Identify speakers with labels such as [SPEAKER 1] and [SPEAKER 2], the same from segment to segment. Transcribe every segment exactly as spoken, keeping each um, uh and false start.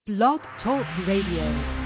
[SPEAKER 1] Blog Talk Radio.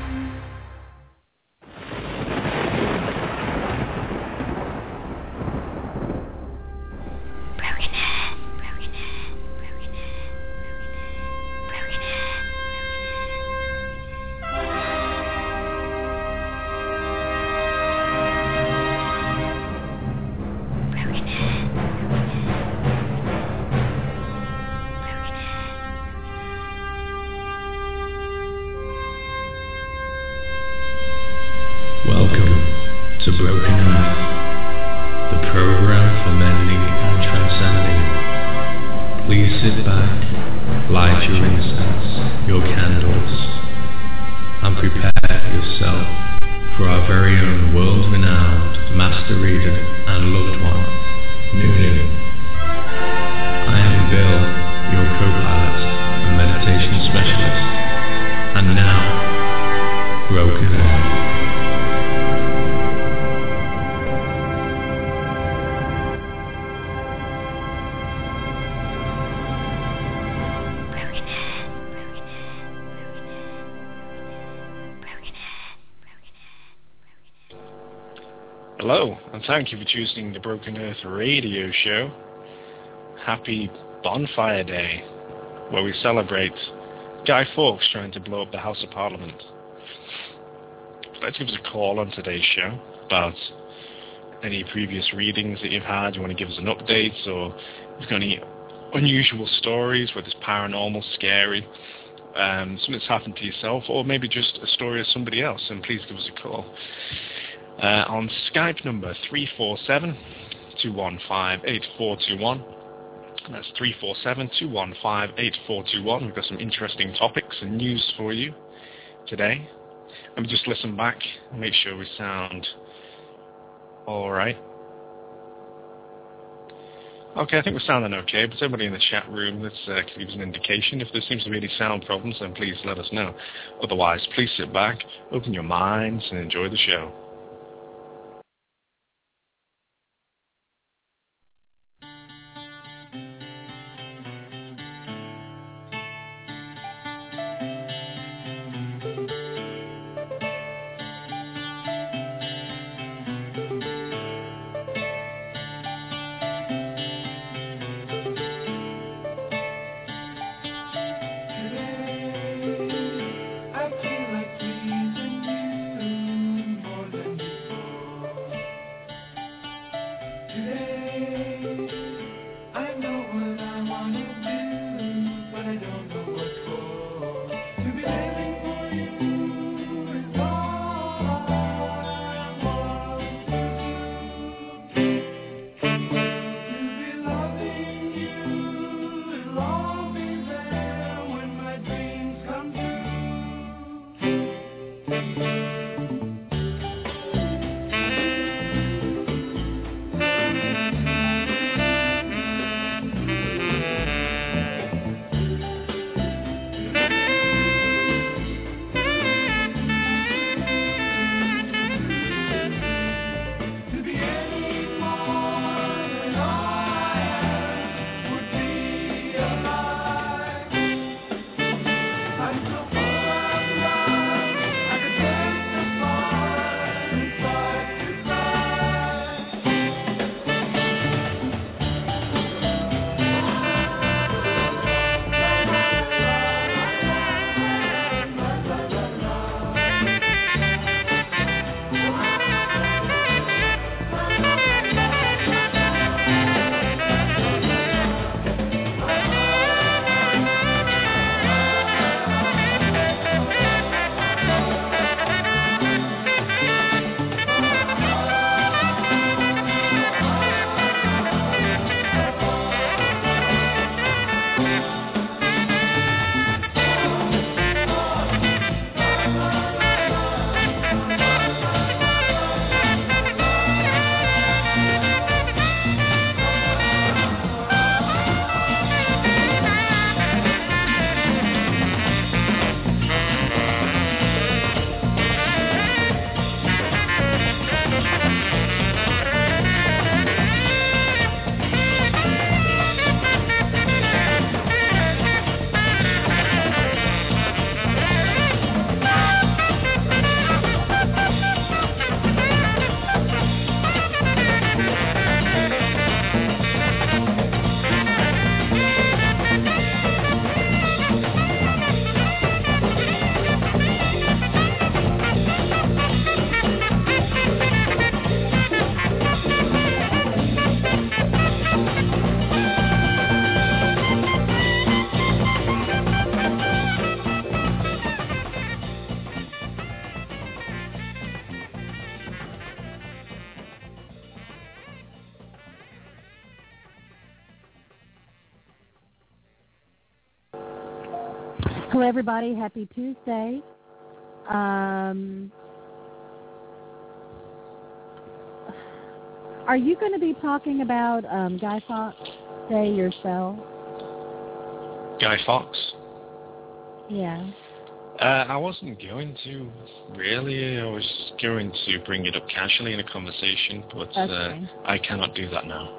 [SPEAKER 2] Hello, and thank you for choosing the Broken Earth radio show. Happy Bonfire Day, where we celebrate Guy Fawkes trying to blow up the House of Parliament. Let's give us a call on today's show about any previous readings that you've had. You want to give us an update, or if you've got any unusual stories, whether it's paranormal, scary, um, something that's happened to yourself, or maybe just a story of somebody else, and please give us a call. Uh, on Skype number three four seven, two one five, eight four two one. That's three four seven, two one five, eight four two one. We've got some interesting topics and news for you today. Let me just listen back and make sure we sound alright. Okay, I think we're sounding okay, but everybody in the chat room, let's uh, give us an indication. If there seems to be any sound problems, then please let us know. Otherwise, please sit back, open your minds, and enjoy the show.
[SPEAKER 1] Hello, everybody. Happy Tuesday. Um, are you going to be talking about um, Guy Fawkes Day yourself?
[SPEAKER 2] Guy Fawkes?
[SPEAKER 1] Yeah.
[SPEAKER 2] Uh, I wasn't going to, really. I was going to bring it up casually in a conversation, but
[SPEAKER 1] okay.
[SPEAKER 2] uh, I cannot do that now.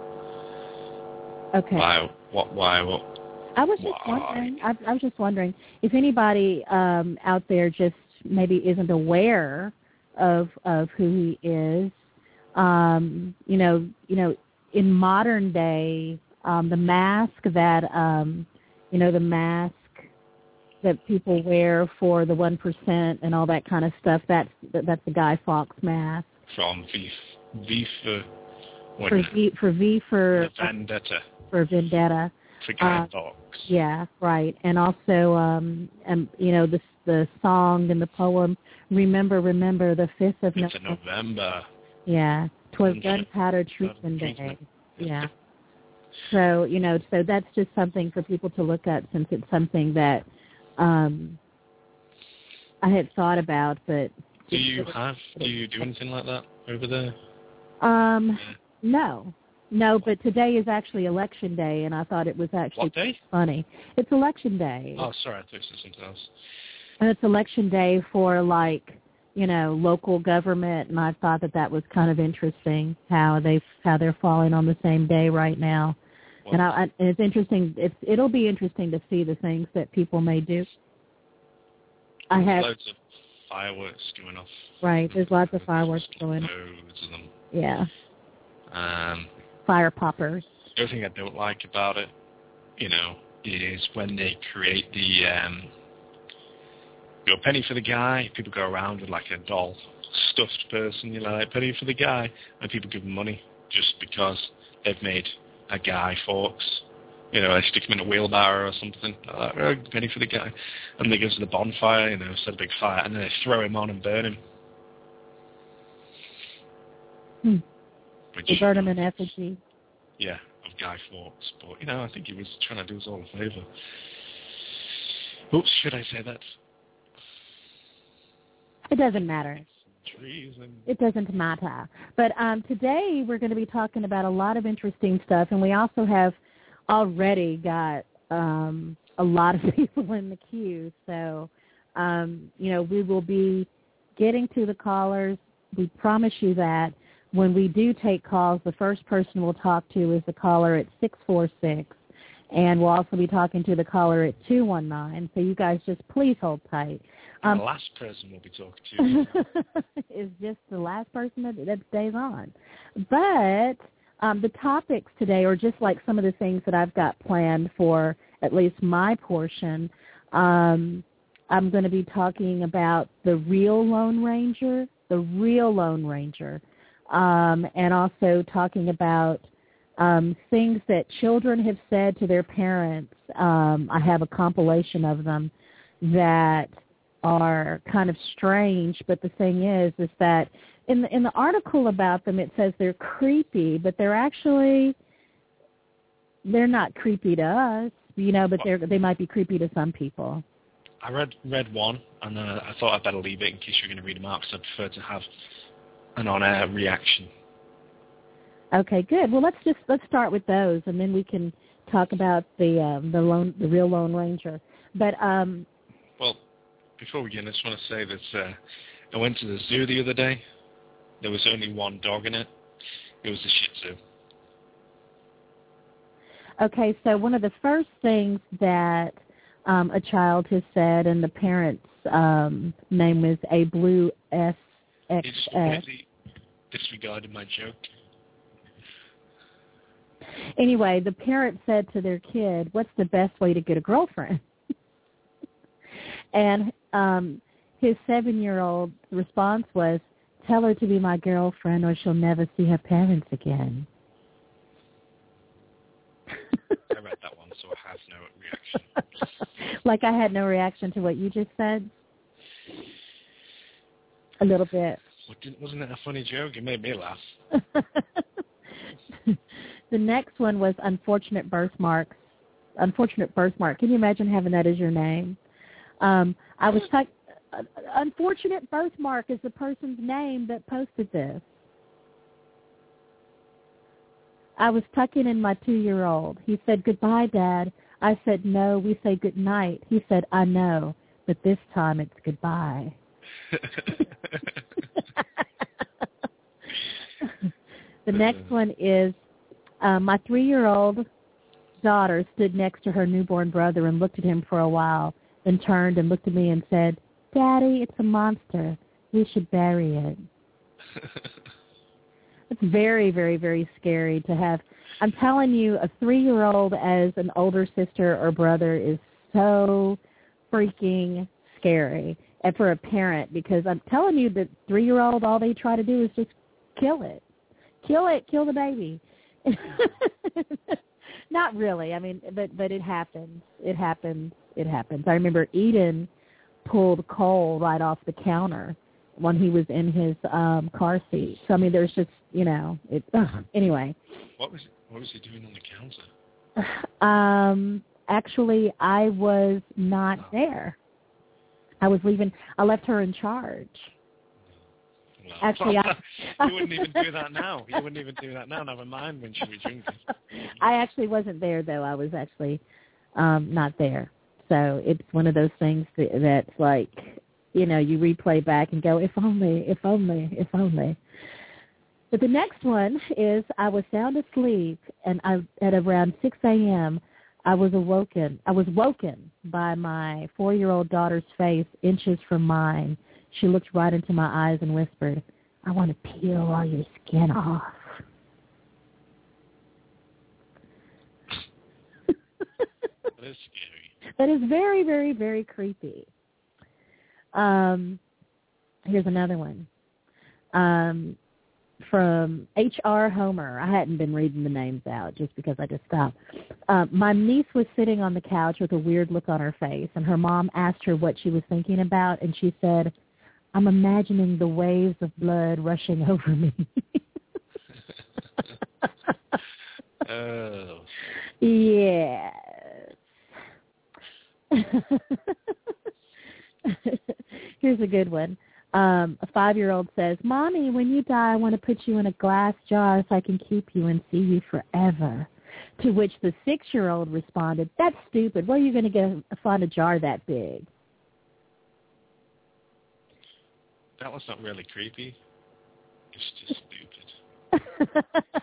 [SPEAKER 1] Okay.
[SPEAKER 2] Why? What? Why? What?
[SPEAKER 1] I was just
[SPEAKER 2] why?
[SPEAKER 1] wondering. I, I was just wondering if anybody um, out there just maybe isn't aware of of who he is. Um, you know, you know, in modern day, um, the mask that um, you know, the mask that people wear for the one percent and all that kind of stuff. That's that's the Guy Fawkes mask.
[SPEAKER 2] From V, V for what?
[SPEAKER 1] For V for V for
[SPEAKER 2] Vendetta.
[SPEAKER 1] For Vendetta.
[SPEAKER 2] For Guy
[SPEAKER 1] uh,
[SPEAKER 2] Fawkes.
[SPEAKER 1] Yeah, right. And also, um, and you know, the the song and the poem. Remember, remember the fifth of
[SPEAKER 2] It's
[SPEAKER 1] November.
[SPEAKER 2] November.
[SPEAKER 1] Yeah, 'twas Gunpowder Treatment Day. Yeah. So you know, so that's just something for people to look at, since it's something that um, I had thought about. But
[SPEAKER 2] do you have? Do you do anything like that over there?
[SPEAKER 1] Um,
[SPEAKER 2] yeah.
[SPEAKER 1] no. No, but today is actually Election Day, and I thought it was actually
[SPEAKER 2] what day?
[SPEAKER 1] funny. It's Election Day.
[SPEAKER 2] Oh, sorry, I thought it was something else.
[SPEAKER 1] And it's Election Day for, like, you know, local government, and I thought that that was kind of interesting how they how they're falling on the same day right now. What? And, I, I, and it's interesting. It's it'll be interesting to see the things that people may do. I have
[SPEAKER 2] loads of fireworks going off.
[SPEAKER 1] Right, there's lots of fireworks going
[SPEAKER 2] off. Loads of them.
[SPEAKER 1] Yeah.
[SPEAKER 2] Um.
[SPEAKER 1] Fire poppers.
[SPEAKER 2] The other thing I don't like about it, you know, is when they create the, um, you know, penny for the guy. People go around with like a doll, stuffed person, you know, like penny for the guy, and people give them money just because they've made a Guy Fawkes. You know, they stick him in a wheelbarrow or something. Like, oh, penny for the guy, and they give us the bonfire, you know, set a big fire, and then they throw him on and burn him.
[SPEAKER 1] Hmm. They burn him in effigy.
[SPEAKER 2] Yeah, of Guy Fawkes. But, you know, I think he was trying to do us all a favour. Oops, should I say that?
[SPEAKER 1] It doesn't matter.
[SPEAKER 2] Treason.
[SPEAKER 1] It doesn't matter. But um, today we're going to be talking about a lot of interesting stuff, and we also have already got um, a lot of people in the queue. So, um, you know, we will be getting to the callers. We promise you that. When we do take calls, the first person we'll talk to is the caller at six four six, and we'll also be talking to the caller at two one nine, so you guys just please hold tight. Um,
[SPEAKER 2] the last person we'll be talking to
[SPEAKER 1] is just the last person that, that stays on. But um, the topics today are just like some of the things that I've got planned for at least my portion. Um, I'm going to be talking about the real Lone Ranger, the real Lone Ranger. Um, and also talking about um, things that children have said to their parents. Um, I have a compilation of them that are kind of strange, but the thing is, is that in the in the article about them, it says they're creepy, but they're actually they're not creepy to us, you know, but they they might be creepy to some people.
[SPEAKER 2] I read read one, and uh, I thought I'd better leave it in case you're going to read them out, because I prefer to have an on-air reaction.
[SPEAKER 1] Okay, good. Well, let's just let's start with those, and then we can talk about the um, the lone the real Lone Ranger. But um,
[SPEAKER 2] well, before we begin, I just want to say that uh, I went to the zoo the other day. There was only one dog in it. It was a Shih Tzu.
[SPEAKER 1] Okay, so one of the first things that um, a child has said, and the parent's um, name was A Blue S X S.
[SPEAKER 2] It's really disregarded my joke.
[SPEAKER 1] Anyway, the parent said to their kid, "What's the best way to get a girlfriend?" And um, his seven-year-old response was, "Tell her to be my girlfriend or she'll never see her parents again."
[SPEAKER 2] I read that one, so I have no reaction.
[SPEAKER 1] Like I had no reaction to what you just said? A little bit.
[SPEAKER 2] Wasn't it a funny joke? It made me laugh.
[SPEAKER 1] The next one was unfortunate birthmarks. Unfortunate birthmark. Can you imagine having that as your name? Um, I was tuck- uh, unfortunate birthmark is the person's name that posted this. I was tucking in my two-year-old. He said, "Goodbye, Dad." I said, "No, we say good night." He said, "I know, but this time it's goodbye." The next one is uh, my three-year-old daughter stood next to her newborn brother and looked at him for a while, then turned and looked at me and said, "Daddy, it's a monster. We should bury it." It's very, very, very scary to have. I'm telling you, a three-year-old as an older sister or brother is so freaking scary. And for a parent, because I'm telling you that three-year-old, all they try to do is just kill it. Kill it, kill the baby. Not really. I mean, but but it happens. It happens. It happens. I remember Eden pulled Cole right off the counter when he was in his um, car seat. So, I mean, there's just, you know, it, ugh, anyway.
[SPEAKER 2] What was what was he doing on the counter?
[SPEAKER 1] Um, actually, I was not oh. there. I was leaving. I left her in charge.
[SPEAKER 2] No.
[SPEAKER 1] Actually, I...
[SPEAKER 2] You wouldn't even do that now. You wouldn't even do that now. Never mind when she was drinking.
[SPEAKER 1] I actually wasn't there, though. I was actually um, not there. So it's one of those things that, that's like, you know, you replay back and go, if only, if only, if only. But the next one is I was sound asleep, and I, at around six a.m., I was awoken. I was woken by my four-year-old daughter's face inches from mine. She looked right into my eyes and whispered, "I want to peel all your skin off."
[SPEAKER 2] That is scary.
[SPEAKER 1] That is very, very, very creepy. Um, here's another one. Um, from H R Homer. I hadn't been reading the names out just because I just stopped. Uh, my niece was sitting on the couch with a weird look on her face, and her mom asked her what she was thinking about, and she said, "I'm imagining the waves of blood rushing over me."
[SPEAKER 2] Oh.
[SPEAKER 1] Yes. Here's a good one. Um, a five-year-old says, "Mommy, when you die, I want to put you in a glass jar so I can keep you and see you forever." To which the six-year-old responded, "That's stupid. Where are you going to get find a jar that big?"
[SPEAKER 2] That was not really creepy. It's just stupid.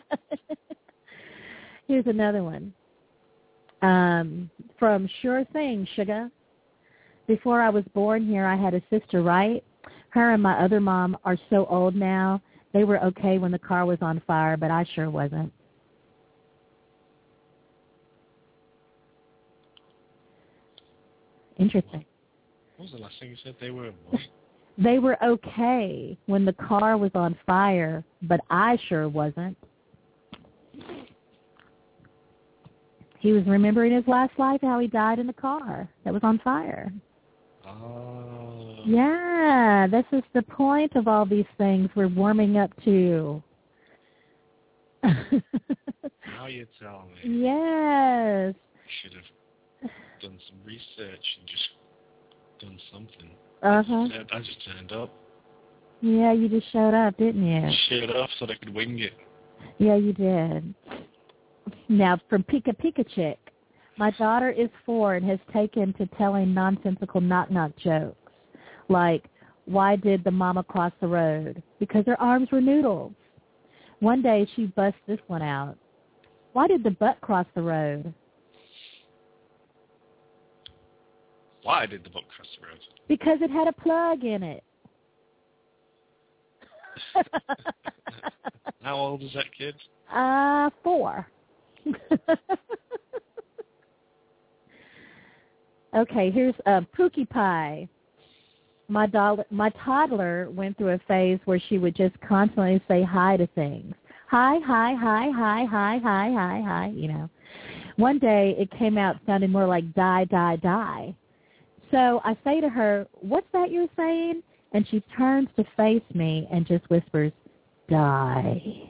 [SPEAKER 1] Here's another one. Um, from Sure Thing, Sugar. "Before I was born here, I had a sister, right? Her and my other mom are so old now. They were okay when the car was on fire, but I sure wasn't." Interesting.
[SPEAKER 2] What was the last thing you said? They were what?
[SPEAKER 1] They were okay when the car was on fire, but I sure wasn't. He was remembering his last life, how he died in the car that was on fire.
[SPEAKER 2] Oh.
[SPEAKER 1] Yeah, this is the point of all these things we're warming up to.
[SPEAKER 2] Now you tell me.
[SPEAKER 1] Yes.
[SPEAKER 2] I should have done some research and just done something.
[SPEAKER 1] Uh-huh.
[SPEAKER 2] I just turned up.
[SPEAKER 1] Yeah, you just showed up, didn't you?
[SPEAKER 2] Showed up so I could wing it.
[SPEAKER 1] Yeah, you did. Now, from Pika Pika Chick. "My daughter is four and has taken to telling nonsensical knock-knock jokes. Like, why did the mama cross the road? Because her arms were noodles. One day she busts this one out. Why did the butt cross the road?
[SPEAKER 2] Why did the butt cross the road?
[SPEAKER 1] Because it had a plug in it."
[SPEAKER 2] How old is that kid?
[SPEAKER 1] Uh, four. Okay, here's uh, Pookie Pie. My, do- my toddler went through a phase where she would just constantly say hi to things. Hi, hi, hi, hi, hi, hi, hi, hi, you know. One day it came out sounding more like die, die, die. So I say to her, "What's that you're saying?" And she turns to face me and just whispers, "Die."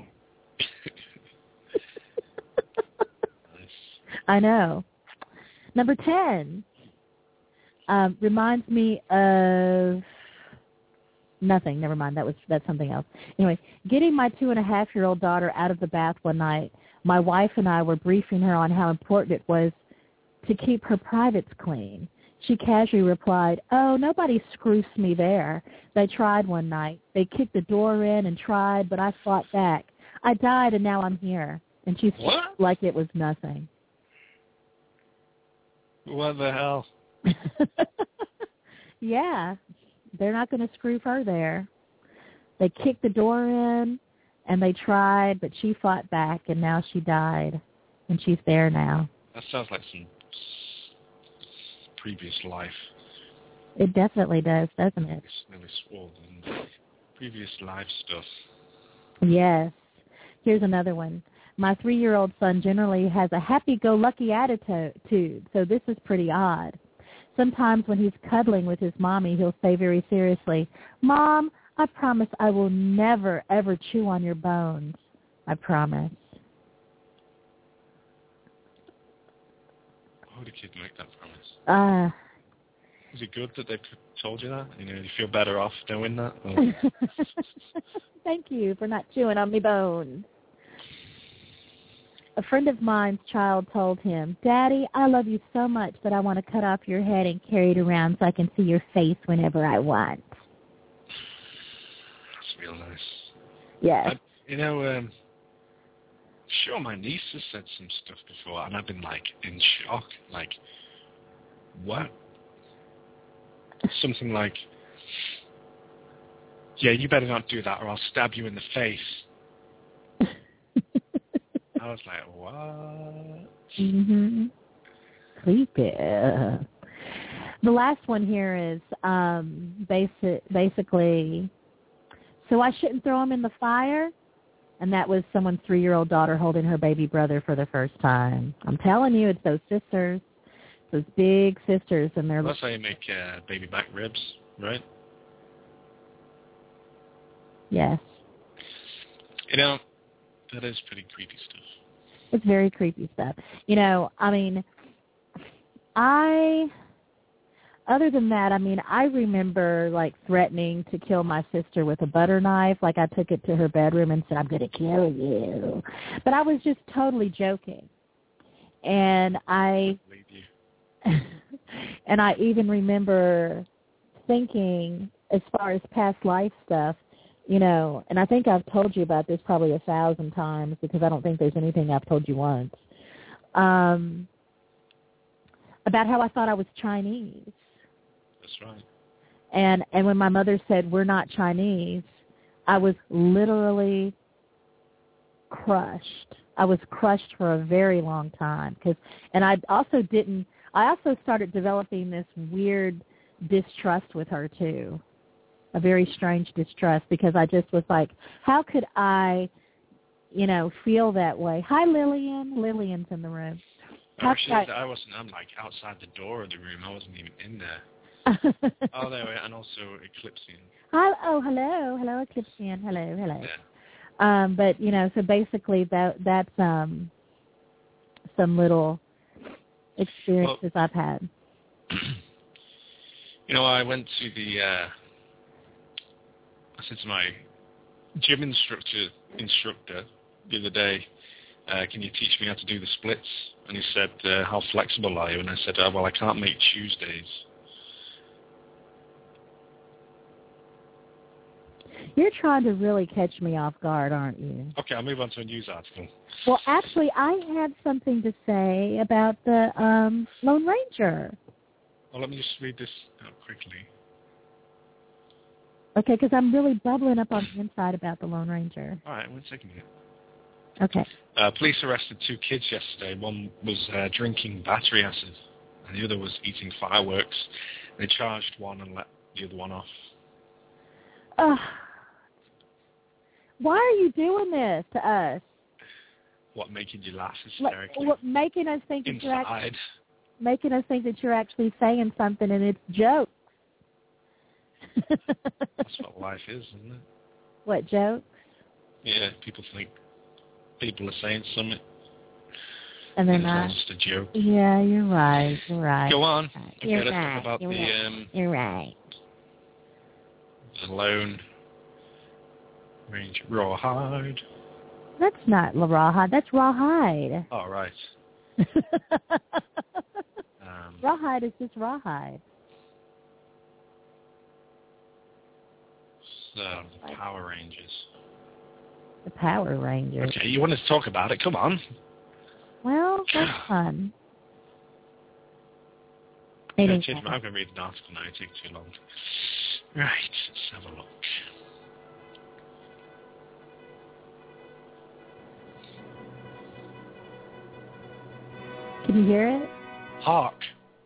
[SPEAKER 2] Nice.
[SPEAKER 1] I know. Number ten. Um, reminds me of nothing. Never mind. That was that's something else. Anyway, getting my two and a half year old daughter out of the bath one night, my wife and I were briefing her on how important it was to keep her privates clean. She casually replied, "Oh, nobody screws me there. They tried one night. They kicked the door in and tried, but I fought back. I died, and now I'm here." And she
[SPEAKER 2] What?
[SPEAKER 1] like it was nothing.
[SPEAKER 2] What the hell?
[SPEAKER 1] Yeah, they're not going to screw her there. They kicked the door in, and they tried, but she fought back, and now she died, and she's there now.
[SPEAKER 2] That sounds like some previous life.
[SPEAKER 1] It definitely does, doesn't it?
[SPEAKER 2] It's nearly swollen. Previous life stuff.
[SPEAKER 1] Yes. Here's another one. My three-year-old son generally has a happy-go-lucky attitude, so this is pretty odd. Sometimes when he's cuddling with his mommy, he'll say very seriously, "Mom, I promise I will never, ever chew on your bones. I promise."
[SPEAKER 2] Why would a kid make that promise?
[SPEAKER 1] Uh,
[SPEAKER 2] Is it good that they told you that? You know, you feel better off doing that? Or...
[SPEAKER 1] Thank you for not chewing on me bones. A friend of mine's child told him, "Daddy, I love you so much that I want to cut off your head and carry it around so I can see your face whenever I want."
[SPEAKER 2] That's real nice.
[SPEAKER 1] Yes.
[SPEAKER 2] I, you know, um, sure, my niece has said some stuff before, and I've been, like, in shock. Like, what? Something like, "Yeah, you better not do that or I'll stab you in the face." I was like, what?
[SPEAKER 1] Mm-hmm. Creepy. The last one here is um, basic, basically, "So I shouldn't throw him in the fire?" And that was someone's three-year-old daughter holding her baby brother for the first time. I'm telling you, it's those sisters, those big sisters. And they're.
[SPEAKER 2] That's how you make uh, baby back ribs, right?
[SPEAKER 1] Yes.
[SPEAKER 2] You know, that is pretty creepy stuff.
[SPEAKER 1] It's very creepy stuff. You know, I mean, I, other than that, I mean, I remember, like, threatening to kill my sister with a butter knife. Like, I took it to her bedroom and said, "I'm going to kill you." But I was just totally joking. And I, and I even remember thinking, as far as past life stuff, you know, and I think I've told you about this probably a thousand times because I don't think there's anything I've told you once, um, about how I thought I was Chinese.
[SPEAKER 2] That's right.
[SPEAKER 1] And and when my mother said, "We're not Chinese," I was literally crushed. I was crushed for a very long time. Cause, and I also didn't, I also started developing this weird distrust with her too. A very strange distrust because I just was like, how could I, you know, feel that way? Hi, Lillian. Lillian's in the room. How
[SPEAKER 2] Actually,
[SPEAKER 1] I,
[SPEAKER 2] I wasn't. I'm like outside the door of the room. I wasn't even in there. Oh, there we are. And also Eclipsean.
[SPEAKER 1] Hi, oh, hello. Hello, Eclipsean. Hello, hello.
[SPEAKER 2] Yeah.
[SPEAKER 1] Um, but, you know, so basically that that's um, some little experiences well, I've had.
[SPEAKER 2] You know, I went to the... Uh, I said to my gym instructor instructor the other day, uh, "Can you teach me how to do the splits?" And he said, uh, "How flexible are you?" And I said, oh, "Well, I can't make Tuesdays."
[SPEAKER 1] You're trying to really catch me off guard, aren't you?
[SPEAKER 2] Okay, I'll move on to a news article.
[SPEAKER 1] Well, actually, I had something to say about the um, Lone Ranger.
[SPEAKER 2] Well, let me just read this out quickly.
[SPEAKER 1] Okay, because I'm really bubbling up on the inside about the Lone Ranger.
[SPEAKER 2] All right, one second here.
[SPEAKER 1] Okay.
[SPEAKER 2] Uh, police arrested two kids yesterday. One was uh, drinking battery acid, and the other was eating fireworks. They charged one and let the other one off.
[SPEAKER 1] Uh, why are you doing this to us?
[SPEAKER 2] What, making you laugh hysterically?
[SPEAKER 1] What, making us think that
[SPEAKER 2] Inside.
[SPEAKER 1] you're actually, making us think that you're actually saying something and it's jokes.
[SPEAKER 2] That's what life is, isn't it?
[SPEAKER 1] What, jokes?
[SPEAKER 2] Yeah, people think people are saying something.
[SPEAKER 1] And then
[SPEAKER 2] it's
[SPEAKER 1] I,
[SPEAKER 2] all just a joke.
[SPEAKER 1] Yeah, you're right. You're right.
[SPEAKER 2] Go on.
[SPEAKER 1] You're
[SPEAKER 2] okay, let's
[SPEAKER 1] right.
[SPEAKER 2] talk about
[SPEAKER 1] you're
[SPEAKER 2] the
[SPEAKER 1] right.
[SPEAKER 2] um,
[SPEAKER 1] You're right.
[SPEAKER 2] the Lone Ranger Rawhide.
[SPEAKER 1] That's not La Rawhide. That's Rawhide.
[SPEAKER 2] Oh, right. um,
[SPEAKER 1] Rawhide is just Rawhide.
[SPEAKER 2] So, the Power Rangers.
[SPEAKER 1] The Power Rangers.
[SPEAKER 2] Okay, you wanted to talk about it. Come on.
[SPEAKER 1] Well, that's fun.
[SPEAKER 2] I'm going to read an article now. It takes too long. Right, let's have a look.
[SPEAKER 1] Can you hear it?
[SPEAKER 2] Hark.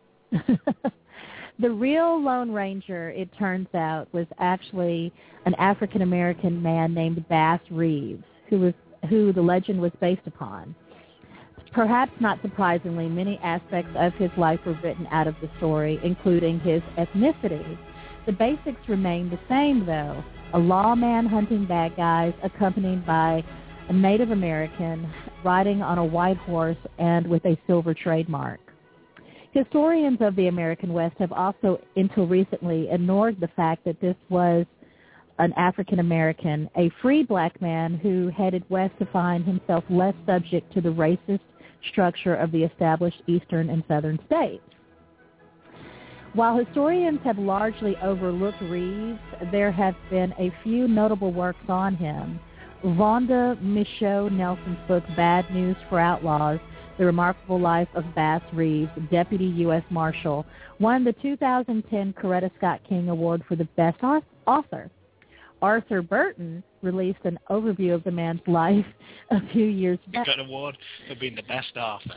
[SPEAKER 1] The real Lone Ranger, it turns out, was actually an African-American man named Bass Reeves, who was who the legend was based upon. Perhaps not surprisingly, many aspects of his life were written out of the story, including his ethnicity. The basics remain the same, though. A lawman hunting bad guys, accompanied by a Native American riding on a white horse and with a silver trademark. Historians of the American West have also, until recently, ignored the fact that this was an African American, a free black man who headed west to find himself less subject to the racist structure of the established eastern and southern states. While historians have largely overlooked Reeves, there have been a few notable works on him. Vonda Michaud Nelson's book, Bad News for Outlaws, The Remarkable Life of Bass Reeves, Deputy U S Marshal, won the two thousand ten Coretta Scott King Award for the Best Author. Arthur Burton released an overview of the man's life a few years back.
[SPEAKER 2] You got an award for being the best author.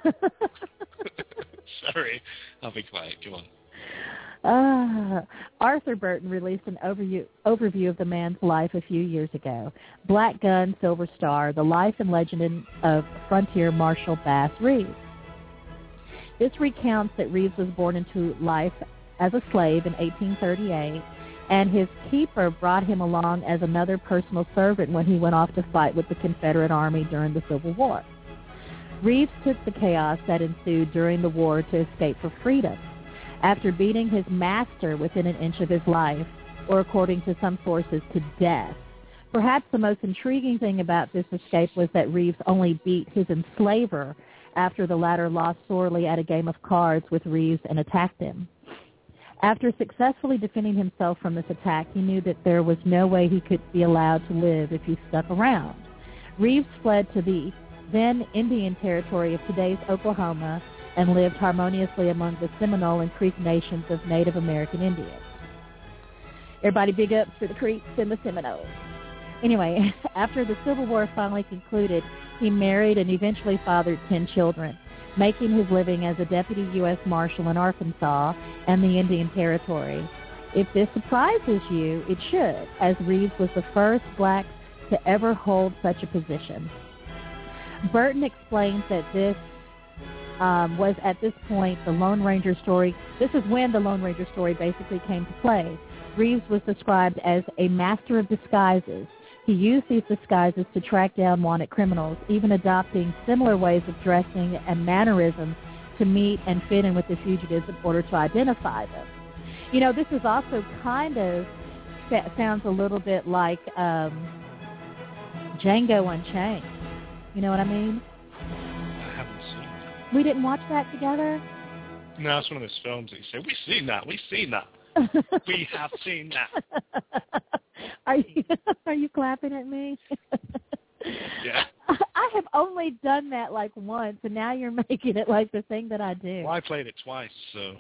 [SPEAKER 2] Sorry, I'll be quiet. Go on.
[SPEAKER 1] Uh, Arthur Burton released an overview, overview of the man's life a few years ago. Black Gun, Silver Star, The Life and Legend of Frontier Marshal Bass Reeves. This recounts that Reeves was born into life as a slave in eighteen thirty-eight, and his keeper brought him along as another personal servant when he went off to fight with the Confederate Army during the Civil War. Reeves took the chaos that ensued during the war to escape for freedom. After beating his master within an inch of his life, or according to some sources, to death. Perhaps the most intriguing thing about this escape was that Reeves only beat his enslaver after the latter lost sorely at a game of cards with Reeves and attacked him. After successfully defending himself from this attack, he knew that there was no way he could be allowed to live if he stuck around. Reeves fled to the then Indian Territory of today's Oklahoma and lived harmoniously among the Seminole and Creek nations of Native American Indians. Everybody big ups for the Creeks and the Seminoles. Anyway, after the Civil War finally concluded, he married and eventually fathered ten children, making his living as a deputy U S Marshal in Arkansas and the Indian Territory. If this surprises you, it should, as Reeves was the first black to ever hold such a position. Burton explains that this um, was at this point the Lone Ranger story. This is when the Lone Ranger story basically came to play. Reeves was described as a master of disguises. He used these disguises to track down wanted criminals, even adopting similar ways of dressing and mannerisms to meet and fit in with the fugitives in order to identify them. You know, this is also kind of sounds a little bit like um, Django Unchained. You know what I mean?
[SPEAKER 2] I haven't seen that.
[SPEAKER 1] We didn't watch that together?
[SPEAKER 2] No, it's one of those films that you say, we've seen that, we've seen that. We have seen that.
[SPEAKER 1] Are you are you clapping at me?
[SPEAKER 2] Yeah.
[SPEAKER 1] I have only done that like once, and now you're making it like the thing that I do.
[SPEAKER 2] Well, I played it twice, so.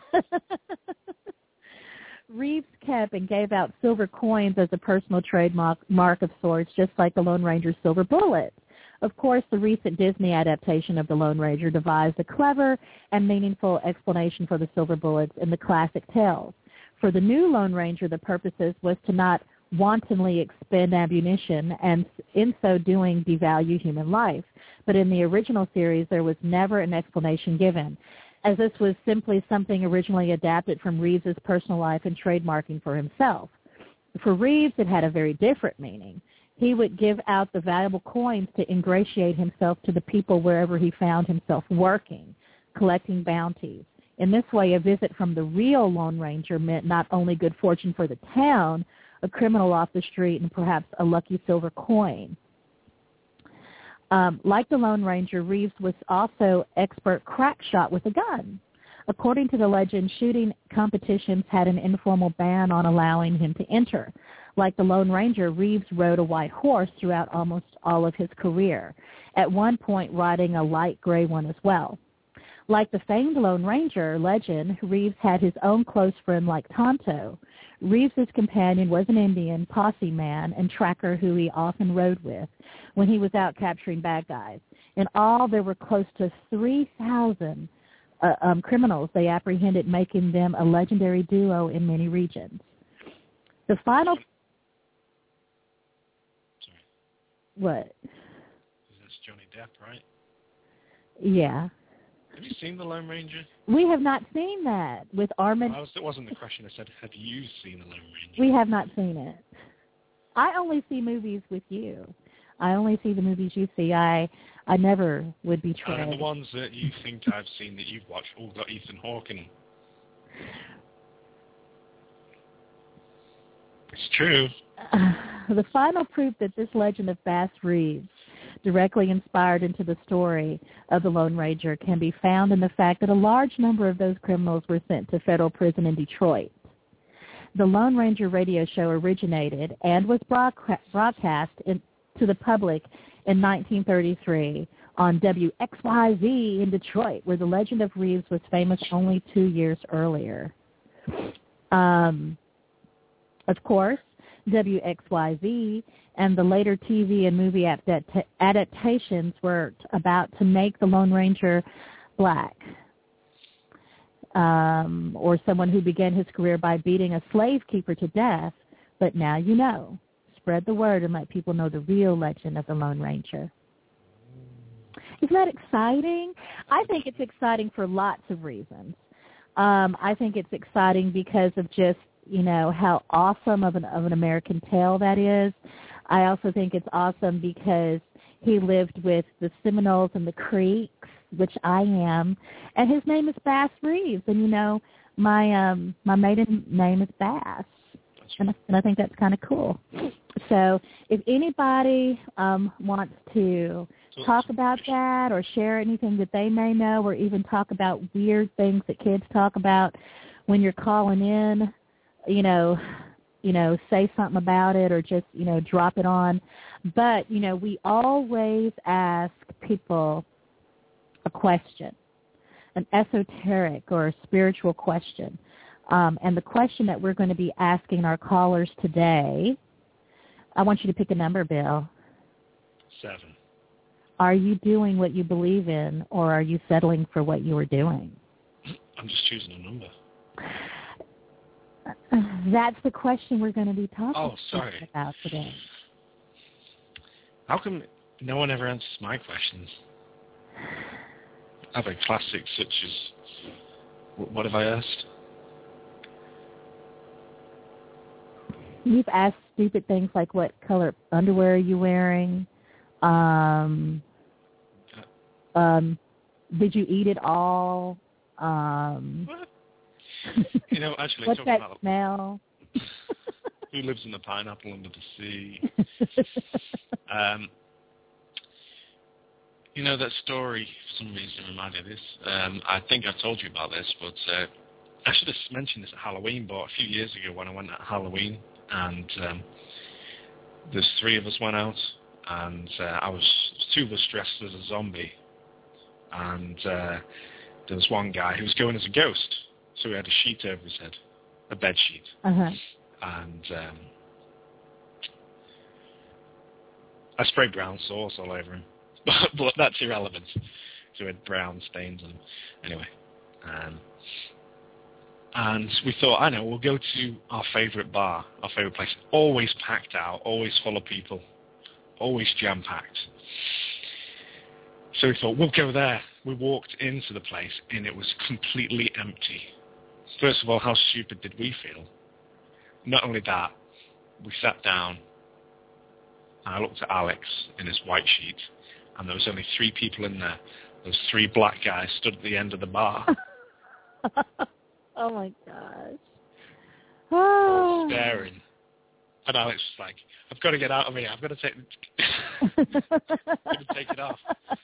[SPEAKER 1] Reeves kept and gave out silver coins as a personal trademark mark of sorts, just like the Lone Ranger's silver bullets. Of course, the recent Disney adaptation of the Lone Ranger devised a clever and meaningful explanation for the silver bullets in the classic tales. For the new Lone Ranger, the purposes was to not wantonly expend ammunition and in so doing devalue human life. But in the original series, there was never an explanation given, as this was simply something originally adapted from Reeves' personal life and trademarking for himself. For Reeves, it had a very different meaning. he would give out the valuable coins to ingratiate himself to the people wherever he found himself working, collecting bounties. In this way, a visit from the real Lone Ranger meant not only good fortune for the town, a criminal off the street, and perhaps a lucky silver coin. Um, like the Lone Ranger, Reeves was also expert crack shot with a gun. According to the legend, shooting competitions had an informal ban on allowing him to enter. Like the Lone Ranger, Reeves rode a white horse throughout almost all of his career, at one point riding a light gray one as well. Like the famed Lone Ranger legend, Reeves had his own close friend like Tonto. Reeves' companion was an Indian posse man and tracker who he often rode with when he was out capturing bad guys. In all, there were close to three thousand uh, um, criminals they apprehended, making them a legendary duo in many regions. The final...
[SPEAKER 2] Sorry.
[SPEAKER 1] What?
[SPEAKER 2] That's Johnny Depp, right?
[SPEAKER 1] Yeah.
[SPEAKER 2] Have you seen The Lone Ranger?
[SPEAKER 1] We have not seen that with Armin.
[SPEAKER 2] Well, it wasn't the question. I said, have you seen The Lone Ranger?
[SPEAKER 1] We have not seen it. I only see movies with you. I only see the movies you see. I I never would betray.
[SPEAKER 2] And the ones that you think I've seen that you've watched all got Ethan Hawke in them. It's true.
[SPEAKER 1] Uh, the final proof that this legend of Bass Reeves directly inspired into the story of the Lone Ranger can be found in the fact that a large number of those criminals were sent to federal prison in Detroit. The Lone Ranger radio show originated and was broadcast in, to the public in nineteen thirty-three on W X Y Z in Detroit, where the legend of Reeves was famous only two years earlier. Um, of course, W X Y Z and the later T V and movie adapt- adaptations were t- about to make the Lone Ranger black, um, or someone who began his career by beating a slave keeper to death. But now you know. Spread the word and let people know the real legend of the Lone Ranger. Isn't that exciting? I think it's exciting for lots of reasons. Um, I think it's exciting because of just, you know, how awesome of an of an American tale that is. I also think it's awesome because he lived with the Seminoles and the Creeks, which I am, and his name is Bass Reeves. And you know, my um, my maiden name is Bass, and, and I think that's kind of cool. So, if anybody um, wants to talk about that or share anything that they may know, or even talk about weird things that kids talk about when you're calling in, you know, you know, say something about it or just, you know, drop it on. But, you know, we always ask people a question, an esoteric or a spiritual question. Um, and the question that we're going to be asking our callers today, I want you to pick a number, Bill.
[SPEAKER 2] Seven.
[SPEAKER 1] Are you doing what you believe in, or are you settling for what you are doing?
[SPEAKER 2] I'm just choosing a number.
[SPEAKER 1] That's the question we're going to be talking
[SPEAKER 2] oh, sorry.
[SPEAKER 1] about today.
[SPEAKER 2] How come no one ever answers my questions? Other classics such as, what have I asked?
[SPEAKER 1] You've asked stupid things like what color underwear are you wearing? Um, um, did you eat it all? Um,
[SPEAKER 2] what? You know, actually,
[SPEAKER 1] what's that
[SPEAKER 2] about
[SPEAKER 1] smell?
[SPEAKER 2] Who lives in the pineapple under the sea? um, you know, that story, for some reason, reminded me of this. Um, I think I told you about this, but uh, I should have mentioned this at Halloween, but a few years ago when I went at Halloween, and um, there's three of us went out, and uh, I was, two of us dressed as a zombie, and uh, there was one guy who was going as a ghost. So he had a sheet over his head, a bed sheet.
[SPEAKER 1] Uh-huh.
[SPEAKER 2] And um, I sprayed brown sauce all over him. but, but that's irrelevant. So he had brown stains on him. Anyway. Um, and we thought, I know, we'll go to our favourite bar, our favourite place. Always packed out, always full of people, always jam-packed. So we thought, we'll go there. We walked into the place, and it was completely empty. First of all, how stupid did we feel? Not only that, we sat down, I looked at Alex in his white sheet, and there was only three people in there. Those three black guys stood at the end of the bar.
[SPEAKER 1] Oh, my gosh. Oh.
[SPEAKER 2] Staring. And Alex was like, I've got to get out of here. I've got to take, I've got to take it off.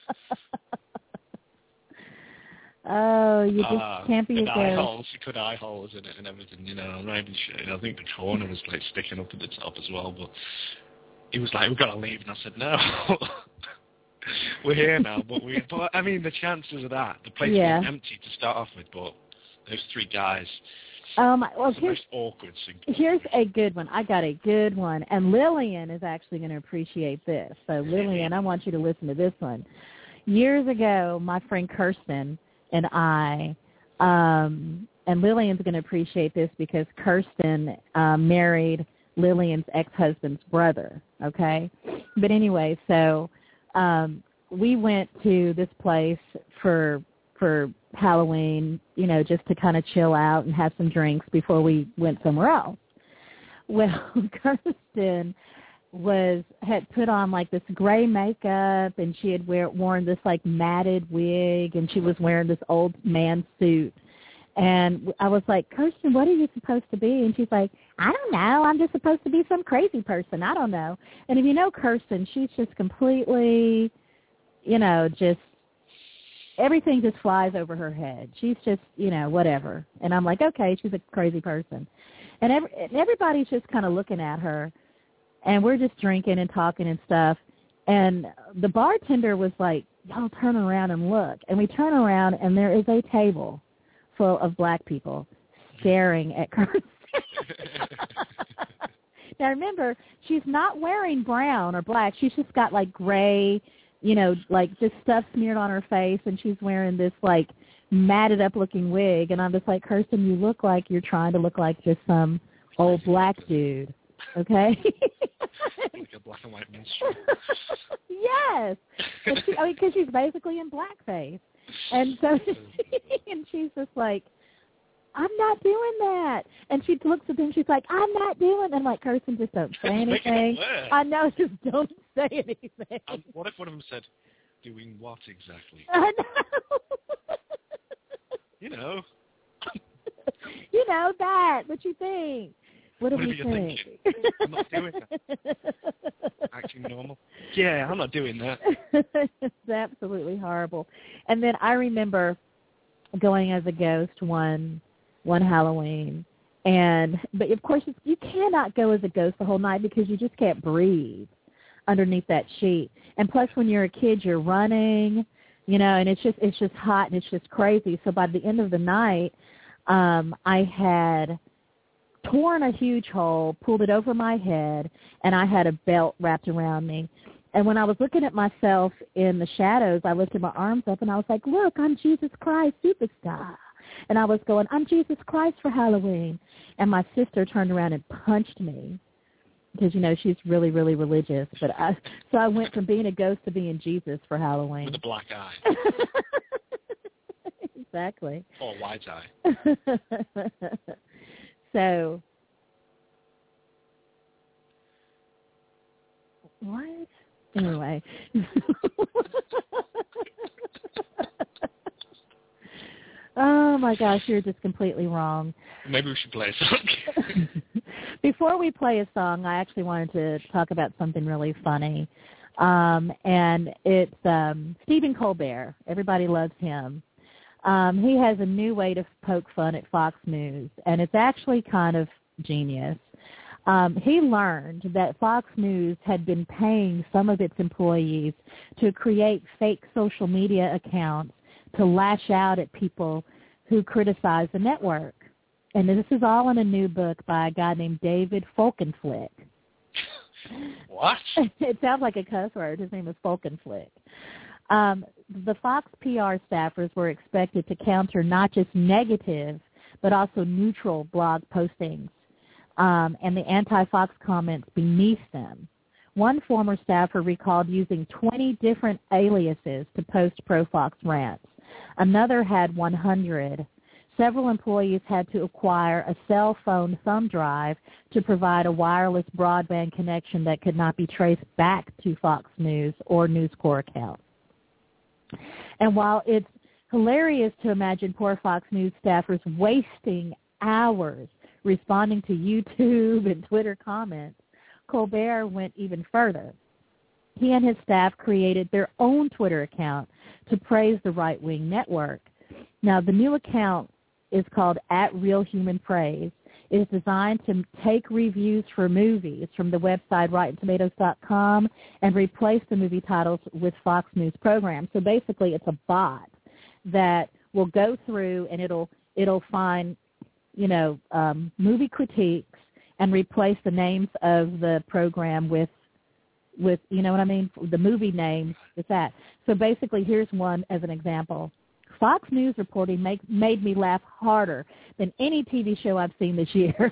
[SPEAKER 1] Oh, you just
[SPEAKER 2] uh,
[SPEAKER 1] can't be a
[SPEAKER 2] eye
[SPEAKER 1] ghost.
[SPEAKER 2] holes, you could eye holes in it and everything, you know. I'm not even sure. I think the corner was like sticking up at the top as well, but he was like, we've got to leave. And I said, no. We're here now, but we. But I mean, the chances of that, the place
[SPEAKER 1] yeah.
[SPEAKER 2] was empty to start off with, but those three guys.
[SPEAKER 1] Um, well,
[SPEAKER 2] it's the
[SPEAKER 1] here's,
[SPEAKER 2] most awkward thing.
[SPEAKER 1] Here's a good one. I got a good one, and Lillian is actually going to appreciate this. So, Lillian, I want you to listen to this one. Years ago, my friend Kirsten and I, um, and Lillian's going to appreciate this because Kirsten uh, married Lillian's ex-husband's brother. Okay, but anyway, so. Um, we went to this place for for Halloween, you know, just to kind of chill out and have some drinks before we went somewhere else. Well, Kirsten was had put on like this gray makeup, and she had wear, worn this like matted wig, and she was wearing this old man suit. And I was like, Kirsten, what are you supposed to be? And she's like, I don't know. I'm just supposed to be some crazy person. I don't know. And if you know Kirsten, she's just completely, you know, just everything just flies over her head. She's just, you know, whatever. And I'm like, okay, she's a crazy person. And, every, and everybody's just kind of looking at her. And we're just drinking and talking and stuff. And the bartender was like, y'all turn around and look. And we turn around, and there is a table full of black people staring at Kirsten. Now, remember, she's not wearing brown or black. She's just got, like, gray, you know, like, just stuff smeared on her face, and she's wearing this, like, matted-up-looking wig. And I'm just like, Kirsten, you look like you're trying to look like just some old black dude, okay?
[SPEAKER 2] Like a black and white minstrel.
[SPEAKER 1] Yes. She, I mean, because she's basically in blackface. And so, and she's just like, I'm not doing that. And she looks at them, she's like, I'm not doing that. I'm like, Kirsten, just don't say anything. I know, just don't say anything.
[SPEAKER 2] Um, what if one of them said, doing what exactly?
[SPEAKER 1] I know.
[SPEAKER 2] You know.
[SPEAKER 1] You know that. What you think? What do
[SPEAKER 2] What
[SPEAKER 1] we
[SPEAKER 2] are you
[SPEAKER 1] think?
[SPEAKER 2] thinking? I'm not doing that. Acting normal. Yeah, I'm not doing that.
[SPEAKER 1] It's absolutely horrible. And then I remember going as a ghost one one Halloween, and but of course it's, you cannot go as a ghost the whole night because you just can't breathe underneath that sheet. And plus, when you're a kid, you're running, you know, and it's just it's just hot and it's just crazy. So by the end of the night, um, I had torn a huge hole, pulled it over my head, and I had a belt wrapped around me. And when I was looking at myself in the shadows, I lifted my arms up, and I was like, look, I'm Jesus Christ Superstar. And I was going, I'm Jesus Christ for Halloween. And my sister turned around and punched me because, you know, she's really, really religious. But I, so I went from being a ghost to being Jesus for Halloween.
[SPEAKER 2] With a black eye.
[SPEAKER 1] Exactly.
[SPEAKER 2] Or a white eye.
[SPEAKER 1] So, what? Anyway. Oh, my gosh, you're just completely wrong.
[SPEAKER 2] Maybe we should play a song.
[SPEAKER 1] Before we play a song, I actually wanted to talk about something really funny. Um, and it's um, Stephen Colbert. Everybody loves him. Um, he has a new way to poke fun at Fox News, and it's actually kind of genius. Um, he learned that Fox News had been paying some of its employees to create fake social media accounts to lash out at people who criticize the network. And this is all in a new book by a guy named David Folkenflik.
[SPEAKER 2] What?
[SPEAKER 1] It sounds like a cuss word. His name is Folkenflik. Um, the Fox P R staffers were expected to counter not just negative, but also neutral blog postings um, and the anti-Fox comments beneath them. One former staffer recalled using twenty different aliases to post pro-Fox rants. Another had one hundred. several employees had to acquire a cell phone thumb drive to provide a wireless broadband connection that could not be traced back to Fox News or News Corp accounts. And while it's hilarious to imagine poor Fox News staffers wasting hours responding to YouTube and Twitter comments, Colbert went even further. He and his staff created their own Twitter account to praise the right-wing network. Now, the new account is called at Real Human Praise. It is designed to take reviews for movies from the website rotten tomatoes dot com and replace the movie titles with Fox News programs. So basically, it's a bot that will go through and it'll it'll find, you know, um, movie critiques and replace the names of the program with, with you know what I mean, the movie names with that. So basically, here's one as an example. Fox News reporting make, made me laugh harder than any T V show I've seen this year.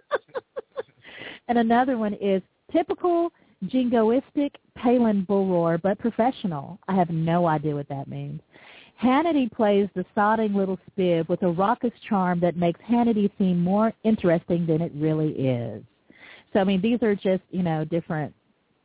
[SPEAKER 1] And another one is typical jingoistic Palin bull roar, but professional. I have no idea what that means. Hannity plays the sodding little spib with a raucous charm that makes Hannity seem more interesting than it really is. So, I mean, these are just, you know, different,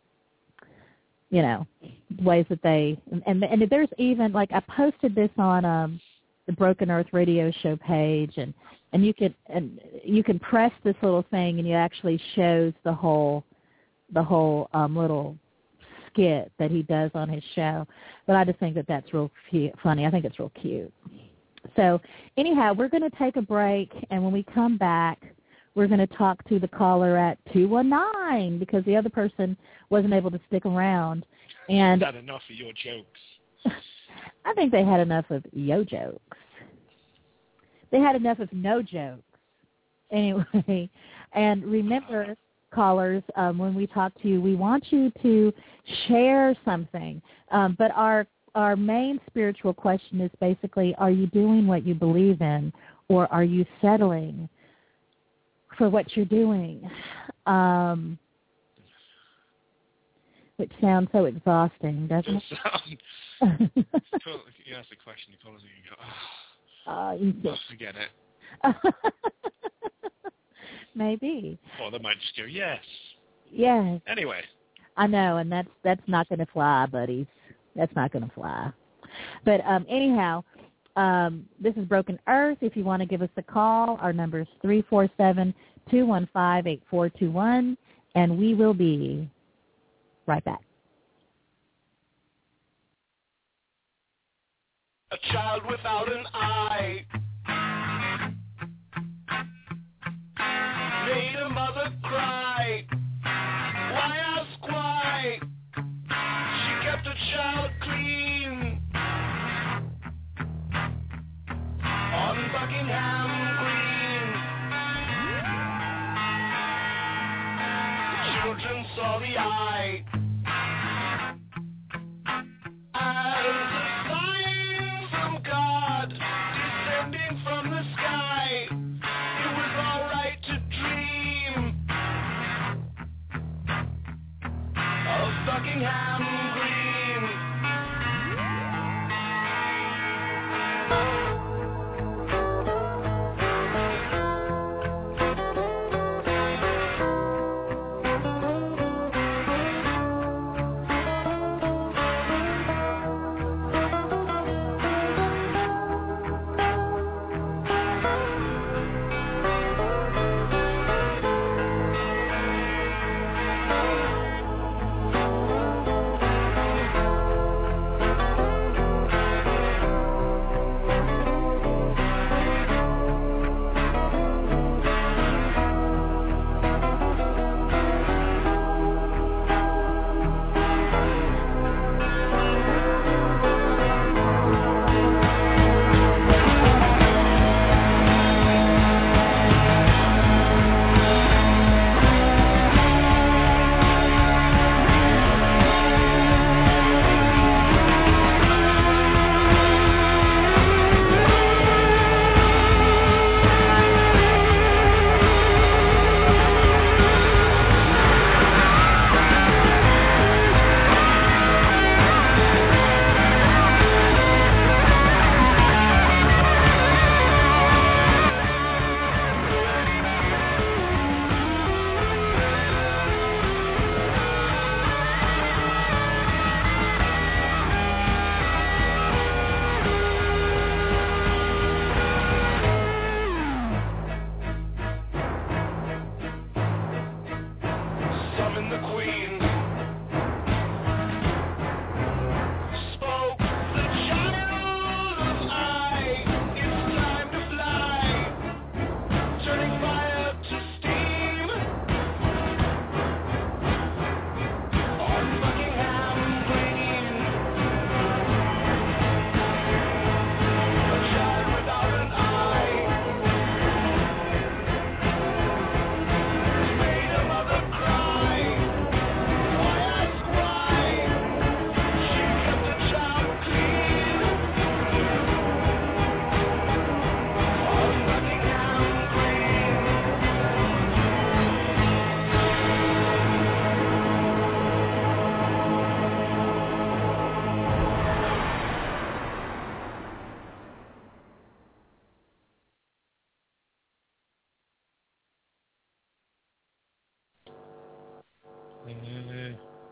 [SPEAKER 1] you know, ways that they, and and there's even, like, I posted this on um, the Broken Earth radio show page, and, and you can and you can press this little thing, and it actually shows the whole, the whole um, little skit that he does on his show. But I just think that that's real cute, funny. I think it's real cute. So anyhow, we're going to take a break, and when we come back, we're going to talk to the caller at two one nine because the other person wasn't able to stick around. And
[SPEAKER 2] had enough of your jokes.
[SPEAKER 1] I think they had enough of yo jokes. They had enough of no jokes. Anyway, and remember, callers, um, when we talk to you, we want you to share something. Um, but our our main spiritual question is basically, are you doing what you believe in, or are you settling for what you're doing? Um, which sounds so exhausting, doesn't it?
[SPEAKER 2] Sound. You ask the question, you call us and you go, oh,
[SPEAKER 1] uh, you
[SPEAKER 2] oh, forget it.
[SPEAKER 1] Maybe.
[SPEAKER 2] Or they might just go, yes.
[SPEAKER 1] Yes.
[SPEAKER 2] Anyway.
[SPEAKER 1] I know, and that's that's not going to fly, buddies. That's not going to fly. But um, anyhow, um, this is Broken Earth. If you want to give us a call, our number is three four seven, two one five, eight four two one, and we will be right back.
[SPEAKER 3] A child without an eye made a mother cry. Why ask why? She kept her child clean on Buckingham Green. Children saw the eye as a sign from God descending from the sky. It was all right to dream of Buckingham Green.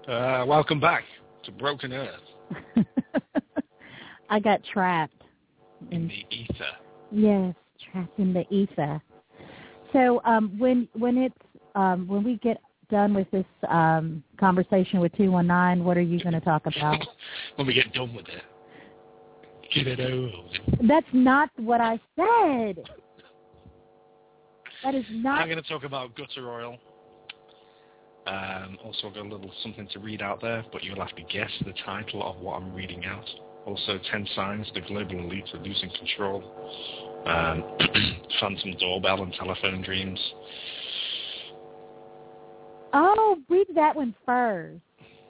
[SPEAKER 2] Uh, welcome back to Broken Earth.
[SPEAKER 1] I got trapped.
[SPEAKER 2] In, in the ether.
[SPEAKER 1] Yes, trapped in the ether. So um, when when it's um, when we get done with this um, conversation with two one nine, what are you going to talk about?
[SPEAKER 2] When we get done with it. Get it over.
[SPEAKER 1] That's not what I said. That is not...
[SPEAKER 2] I'm going to talk about gutter oil. Um, also got a little something to read out there, but you'll have to guess the title of what I'm reading out. Also, ten signs the global elite are losing control. Um, phantom doorbell and telephone dreams.
[SPEAKER 1] Oh, read that one first.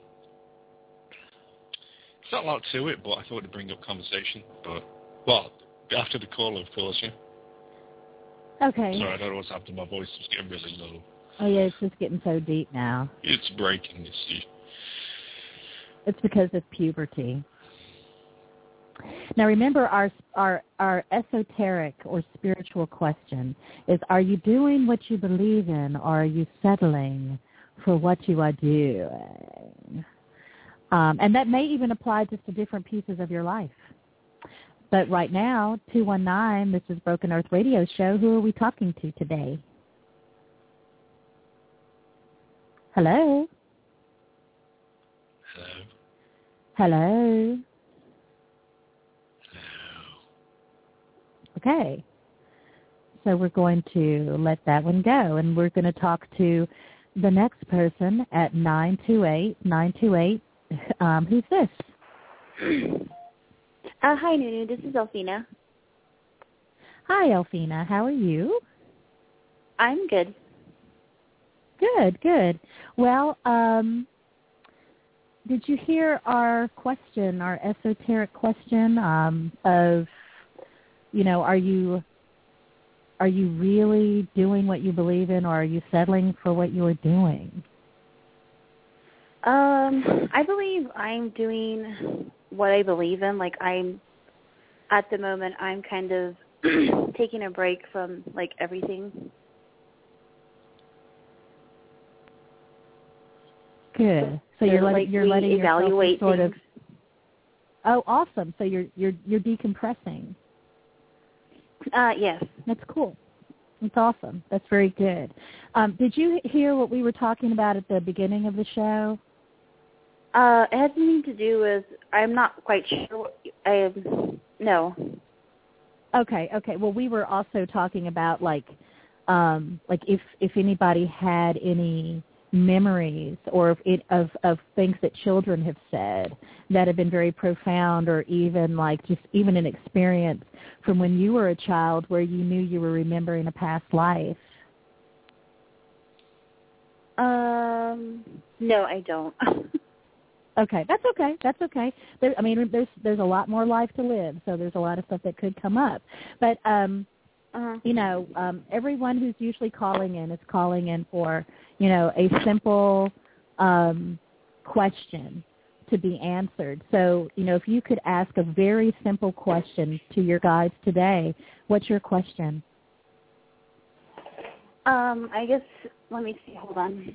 [SPEAKER 2] It's not a lot to it, but I thought it'd bring up conversation. But, well, after the call, of course, yeah.
[SPEAKER 1] Okay.
[SPEAKER 2] Sorry, I don't know what's happened. My voice is getting really low.
[SPEAKER 1] Oh, yeah, it's just getting so deep now.
[SPEAKER 2] It's breaking, you see.
[SPEAKER 1] It's because of puberty. Now, remember, our our our esoteric or spiritual question is, are you doing what you believe in, or are you settling for what you are doing? Um, and that may even apply just to different pieces of your life. But right now, two one nine, this is Broken Earth Radio Show. Who are we talking to today? Hello?
[SPEAKER 2] Hello?
[SPEAKER 1] Hello?
[SPEAKER 2] Hello?
[SPEAKER 1] Okay. So we're going to let that one go, and we're going to talk to the next person at nine two eight, nine two eight. Um, who's this?
[SPEAKER 4] Uh, hi, Nunu. This is Elfina.
[SPEAKER 1] Hi, Elfina. How are you?
[SPEAKER 4] I'm good.
[SPEAKER 1] Good, good. Well, um, did you hear our question, our esoteric question um, of, you know, are you are you really doing what you believe in, or are you settling for what you are doing?
[SPEAKER 4] Um, I believe I'm doing what I believe in. Like, I'm, at the moment, I'm kind of taking a break from, like, everything.
[SPEAKER 1] Good. So, so you're letting
[SPEAKER 4] like,
[SPEAKER 1] you're letting
[SPEAKER 4] evaluate
[SPEAKER 1] yourself sort
[SPEAKER 4] things.
[SPEAKER 1] of. Oh, awesome! So you're you're you're decompressing.
[SPEAKER 4] Uh, yes.
[SPEAKER 1] That's cool. That's awesome. That's very good. Um, did you hear what we were talking about at the beginning of the show?
[SPEAKER 4] Uh, it has something to do with, I'm not quite sure. I no.
[SPEAKER 1] Okay, okay. Well, we were also talking about like, um, like if if anybody had any memories or if it, of of things that children have said that have been very profound, or even like just even an experience from when you were a child where you knew you were remembering a past life.
[SPEAKER 4] Um, no, I don't.
[SPEAKER 1] Okay, that's okay. That's okay. There, I mean, there's there's a lot more life to live, so there's a lot of stuff that could come up. But um,
[SPEAKER 4] uh-huh.
[SPEAKER 1] you know, um, everyone who's usually calling in is calling in for, you know, a simple um, question to be answered. So, you know, if you could ask a very simple question to your guides today, what's your question?
[SPEAKER 4] Um, I guess, let me see, hold on.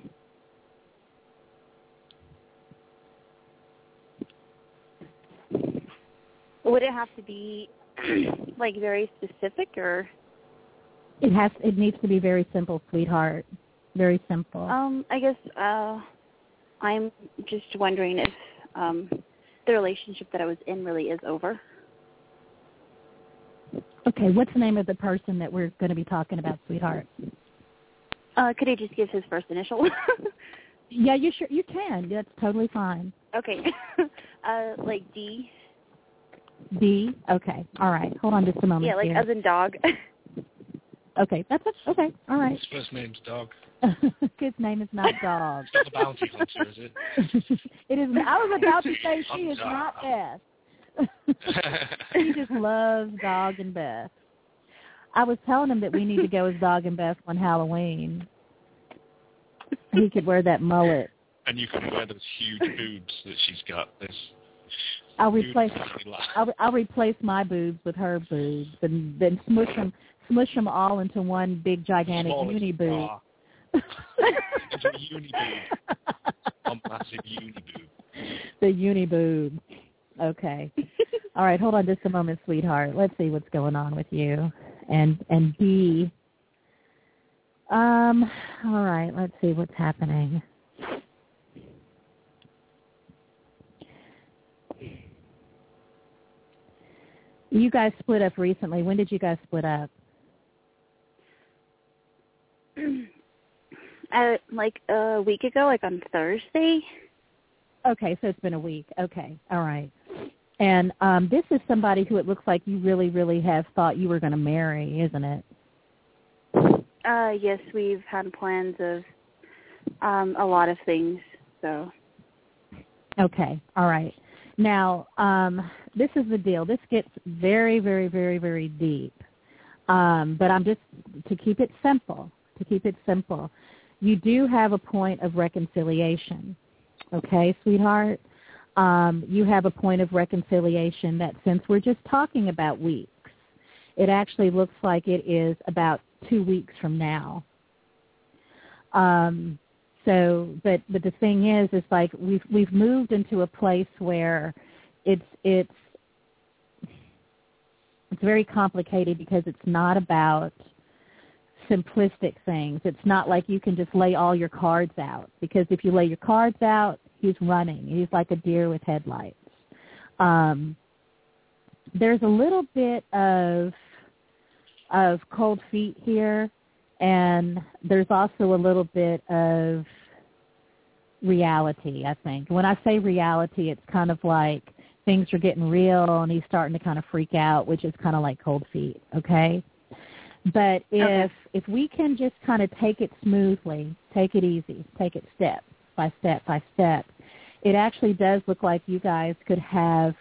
[SPEAKER 4] Would it have to be, like, very specific, or?
[SPEAKER 1] It has. It needs to be very simple, sweetheart. Very simple.
[SPEAKER 4] Um, I guess uh, I'm just wondering if um, the relationship that I was in really is over.
[SPEAKER 1] Okay, what's the name of the person that we're going to be talking about, sweetheart?
[SPEAKER 4] Uh, could I just give his first initial?
[SPEAKER 1] Yeah, you sure you can. That's totally fine.
[SPEAKER 4] Okay. uh, like D.
[SPEAKER 1] D. Okay. All right. Hold on just a moment.
[SPEAKER 4] Yeah, like
[SPEAKER 1] here.
[SPEAKER 4] as in dog.
[SPEAKER 1] Okay, that's it. Okay. All right.
[SPEAKER 2] His first name's Dog.
[SPEAKER 1] His name is not Dog.
[SPEAKER 2] It's not the bounty hunter, is it?
[SPEAKER 1] It is. I was about to say she
[SPEAKER 2] I'm
[SPEAKER 1] is
[SPEAKER 2] Dog.
[SPEAKER 1] not Beth. He just loves Dog and Beth. I was telling him that we need to go as Dog and Beth on Halloween. He could wear that mullet.
[SPEAKER 2] And you can wear those huge boobs that she's got. This.
[SPEAKER 1] I'll replace. I'll, I'll replace my boobs with her boobs, and then smush them, smush them all into one big gigantic
[SPEAKER 2] Small
[SPEAKER 1] uni boob.
[SPEAKER 2] It's a uni boob. One massive uni boob.
[SPEAKER 1] The uni boob. Okay. All right, hold on just a moment, sweetheart. Let's see what's going on with you. And and B. Um, all right, let's see what's happening. You guys split up recently. When did you guys split up?
[SPEAKER 4] Uh, like a week ago, like on Thursday.
[SPEAKER 1] Okay, so it's been a week. Okay, all right. And um, this is somebody who it looks like you really, really have thought you were going to marry, isn't it?
[SPEAKER 4] Uh, yes, we've had plans of um, a lot of things. So.
[SPEAKER 1] Okay, all right. Now, um, this is the deal. This gets very, very, very, very deep. Um, but I'm just, to keep it simple, to keep it simple, you do have a point of reconciliation. Okay, sweetheart? Um, you have a point of reconciliation that since we're just talking about weeks, it actually looks like it is about two weeks from now. Um, so, but but the thing is, is like we've we've moved into a place where it's it's it's very complicated because it's not about simplistic things. It's not like you can just lay all your cards out, because if you lay your cards out, he's running. He's like a deer with headlights. Um, there's a little bit of of cold feet here, and there's also a little bit of reality, I think. When I say reality, it's kind of like things are getting real, and he's starting to kind of freak out, which is kind of like cold feet, okay? But if okay. if we can just kind of take it smoothly, take it easy, take it step by step by step, it actually does look like you guys could have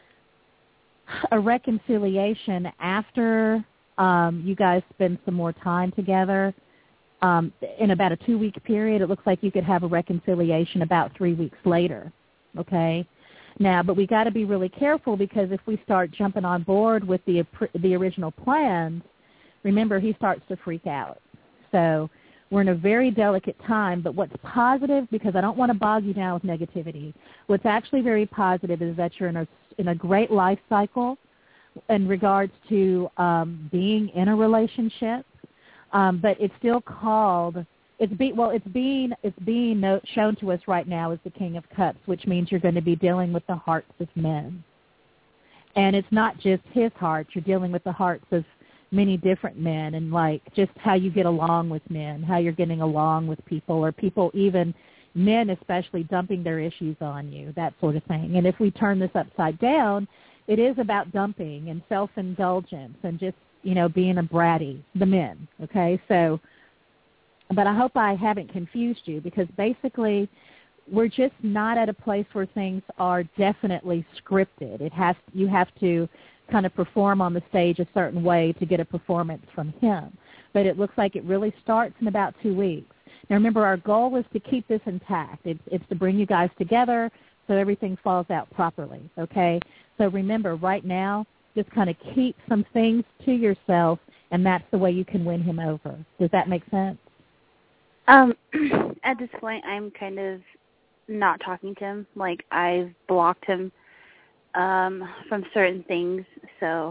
[SPEAKER 1] a reconciliation after um, you guys spend some more time together. Um, in about a two-week period, it looks like you could have a reconciliation about three weeks later, okay? Now, but we got to be really careful, because if we start jumping on board with the the original plans, remember, he starts to freak out. So we're in a very delicate time, but what's positive, because I don't want to bog you down with negativity, what's actually very positive is that you're in a, in a great life cycle in regards to um, being in a relationship, um, but it's still called, it's be, well, it's being, it's being no, shown to us right now as the King of Cups, which means you're going to be dealing with the hearts of men. And it's not just his heart, you're dealing with the hearts of many different men, and like just how you get along with men, how you're getting along with people, or people, even men especially, dumping their issues on you, that sort of thing. And if we turn this upside down, it is about dumping and self-indulgence and just, you know, being a bratty, the men, okay? So, but I hope I haven't confused you, because basically we're just not at a place where things are definitely scripted. It has, you have to kind of perform on the stage a certain way to get a performance from him. But it looks like it really starts in about two weeks. Now, remember, our goal is to keep this intact. It's, it's to bring you guys together so everything falls out properly, okay? So remember, right now, just kind of keep some things to yourself, and that's the way you can win him over. Does that make sense?
[SPEAKER 4] Um, at this point, I'm kind of not talking to him. Like, I've blocked him um, from certain things, so.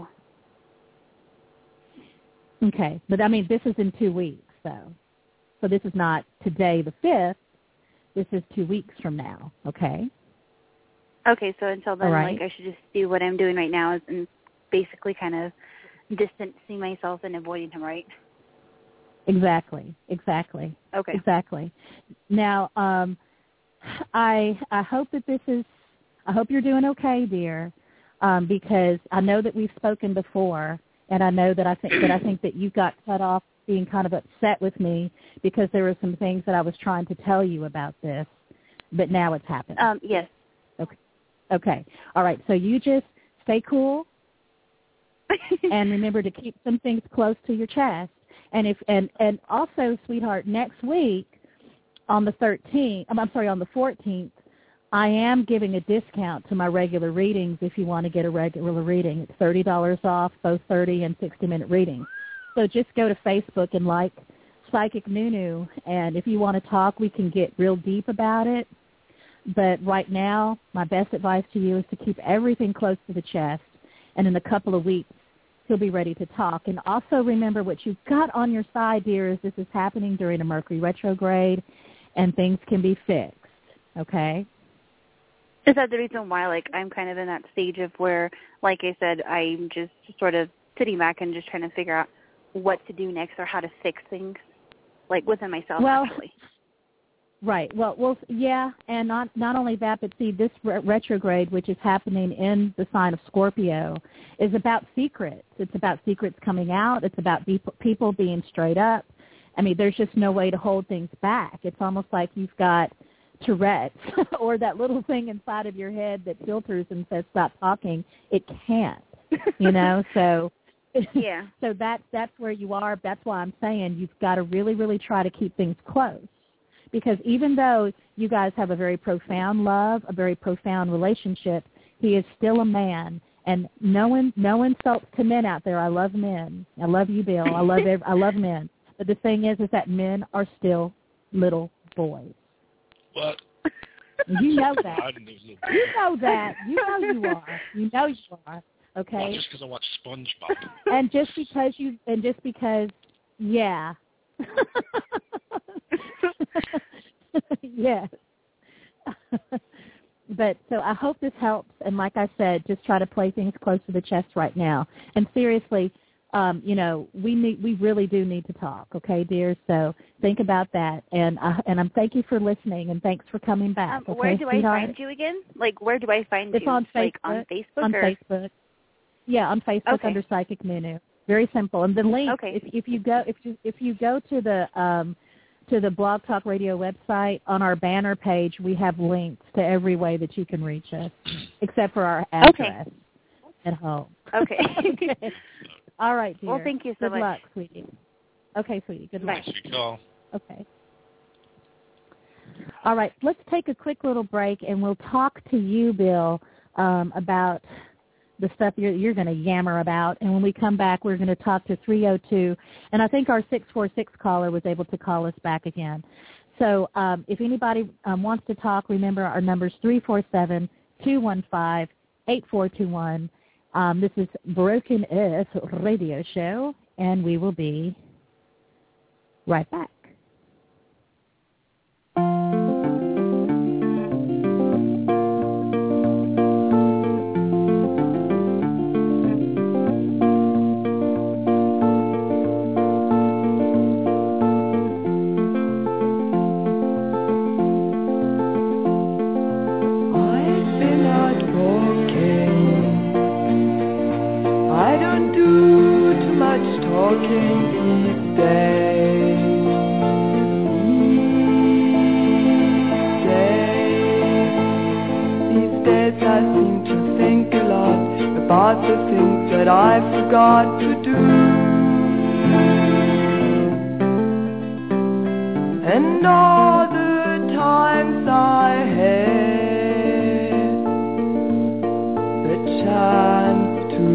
[SPEAKER 1] Okay, but I mean, this is in two weeks, though. So this is not today the fifth. This is two weeks from now, okay?
[SPEAKER 4] Okay, so until then,
[SPEAKER 1] right.
[SPEAKER 4] like, I should just do what I'm doing right now is and basically kind of distancing myself and avoiding him, right?
[SPEAKER 1] Exactly, exactly.
[SPEAKER 4] Okay.
[SPEAKER 1] Exactly. Now, um, I I hope that this is, I hope you're doing okay, dear, um, because I know that we've spoken before, and I know that I think that I think that you got cut off being kind of upset with me because there were some things that I was trying to tell you about this, but now it's happened.
[SPEAKER 4] Um, yes.
[SPEAKER 1] Okay. Okay. All right. So you just stay cool, and remember to keep some things close to your chest. And if and, and also, sweetheart, next week on the thirteenth, I'm, I'm sorry, on the fourteenth, I am giving a discount to my regular readings if you want to get a regular reading. It's thirty dollars off both thirty and sixty-minute readings. So just go to Facebook and like Psychic Nunu, and if you want to talk, we can get real deep about it. but right now, my best advice to you is to keep everything close to the chest, and in a couple of weeks, he'll be ready to talk. And also remember what you've got on your side, dear, is this is happening during a Mercury retrograde, and things can be fixed, okay?
[SPEAKER 4] Is that the reason why, like, I'm kind of in that stage of where, like I said, I'm just sort of sitting back and just trying to figure out what to do next or how to fix things, like, within myself,
[SPEAKER 1] well,
[SPEAKER 4] actually.
[SPEAKER 1] Right. Well, well, yeah, and not not only that, but see, this re- retrograde, which is happening in the sign of Scorpio, is about secrets. It's about secrets coming out. It's about be- people being straight up. I mean, there's just no way to hold things back. It's almost like you've got Tourette's or that little thing inside of your head that filters and says stop talking. It can't, you know. So,
[SPEAKER 4] yeah.
[SPEAKER 1] So that's that's where you are. That's why I'm saying you've got to really, really try to keep things close. Because even though you guys have a very profound love, a very profound relationship, he is still a man. And no one, no insults to men out there. I love men. I love you, Bill. I love every, I love men. But the thing is, is that men are still little boys.
[SPEAKER 2] What?
[SPEAKER 1] You know that. You know that. You know you are. You know you are. Okay.
[SPEAKER 2] Well, just because I watch SpongeBob.
[SPEAKER 1] And just because you, and just because, yeah. Yes. But so I hope this helps. And like I said, just try to play things close to the chest right now. And seriously, um, you know, we need, we really do need to talk. Okay, dear. So think about that. And uh, and I'm thank you for listening and thanks for coming back.
[SPEAKER 4] Um,
[SPEAKER 1] okay,
[SPEAKER 4] where do
[SPEAKER 1] sweetheart?
[SPEAKER 4] I find you again? Like, where do I find
[SPEAKER 1] it's
[SPEAKER 4] you?
[SPEAKER 1] on Facebook.
[SPEAKER 4] Like on Facebook.
[SPEAKER 1] On
[SPEAKER 4] or?
[SPEAKER 1] Facebook. Yeah, on Facebook
[SPEAKER 4] Okay.
[SPEAKER 1] under Psychic Menu. Very simple. And the link,
[SPEAKER 4] Okay.
[SPEAKER 1] if, if you go, if you if you go to the um, to the Blog Talk Radio website, on our banner page, we have links to every way that you can reach us, except for our address
[SPEAKER 4] okay.
[SPEAKER 1] at home.
[SPEAKER 4] Okay.
[SPEAKER 1] Okay. All right, dear.
[SPEAKER 4] Well, thank you so
[SPEAKER 1] Good
[SPEAKER 4] much.
[SPEAKER 1] Good luck, sweetie. Okay, sweetie. Good luck.
[SPEAKER 2] Nice call.
[SPEAKER 1] Okay. All right, let's take a quick little break, and we'll talk to you, Bill, um, about the stuff you're, you're going to yammer about. And when we come back, we're going to talk to three oh two. And I think our six four six caller was able to call us back again. So um, if anybody um, wants to talk, remember our number's three four seven, two one five, eight four two one. Um, this is Broken Earth Radio Show, and we will be right back.
[SPEAKER 5] Forgot to do, and all the times I had the chance to.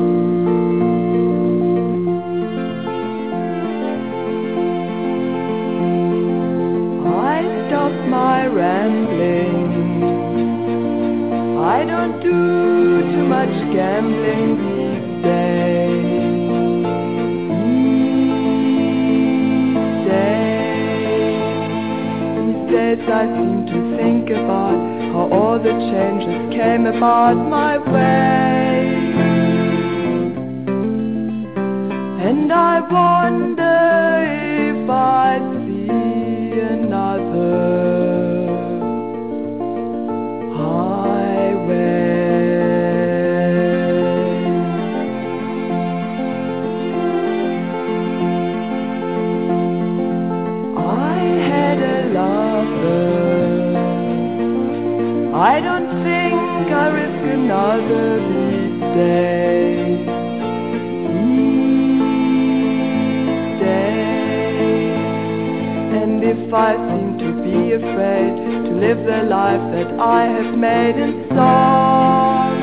[SPEAKER 5] I stopped my rambling. I don't do too much gambling these days. These days, these days I seem to think about how all the changes came about my way. And I wonder if I see another I don't think I risk another these days. These days. And if I seem to be afraid to live the life that I have made in song,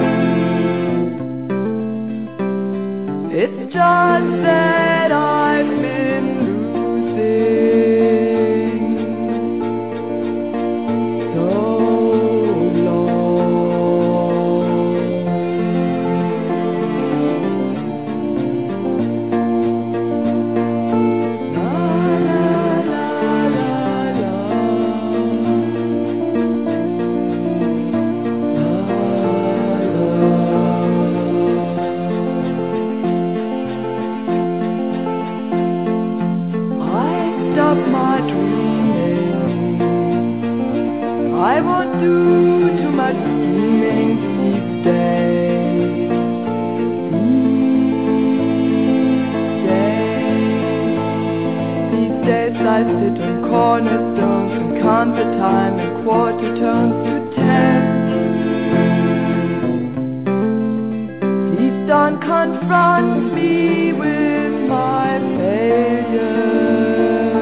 [SPEAKER 5] it's just that I've been losing so due to my scheming these days. These days, these days I sit on cornerstones and count the time and quarter turns to ten. Please don't confront me with my failures.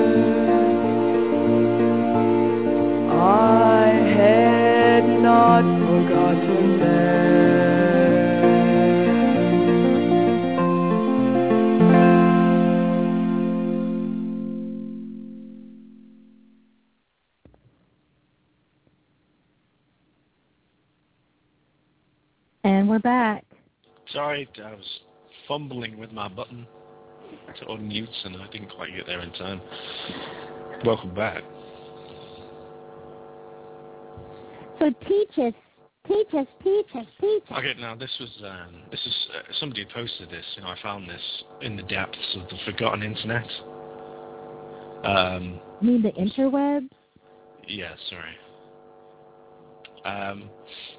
[SPEAKER 5] I had not forgotten them.
[SPEAKER 1] And we're back.
[SPEAKER 2] Sorry, I was fumbling with my button to unmute and I didn't quite get there in time. Welcome back.
[SPEAKER 1] So teach us, teach us, teach us, teach us.
[SPEAKER 2] Okay, now this was, um, this is, uh, somebody posted this, you know, I found this in the depths of the forgotten internet. Um,
[SPEAKER 1] You mean the interwebs?
[SPEAKER 2] yeah, sorry. Um,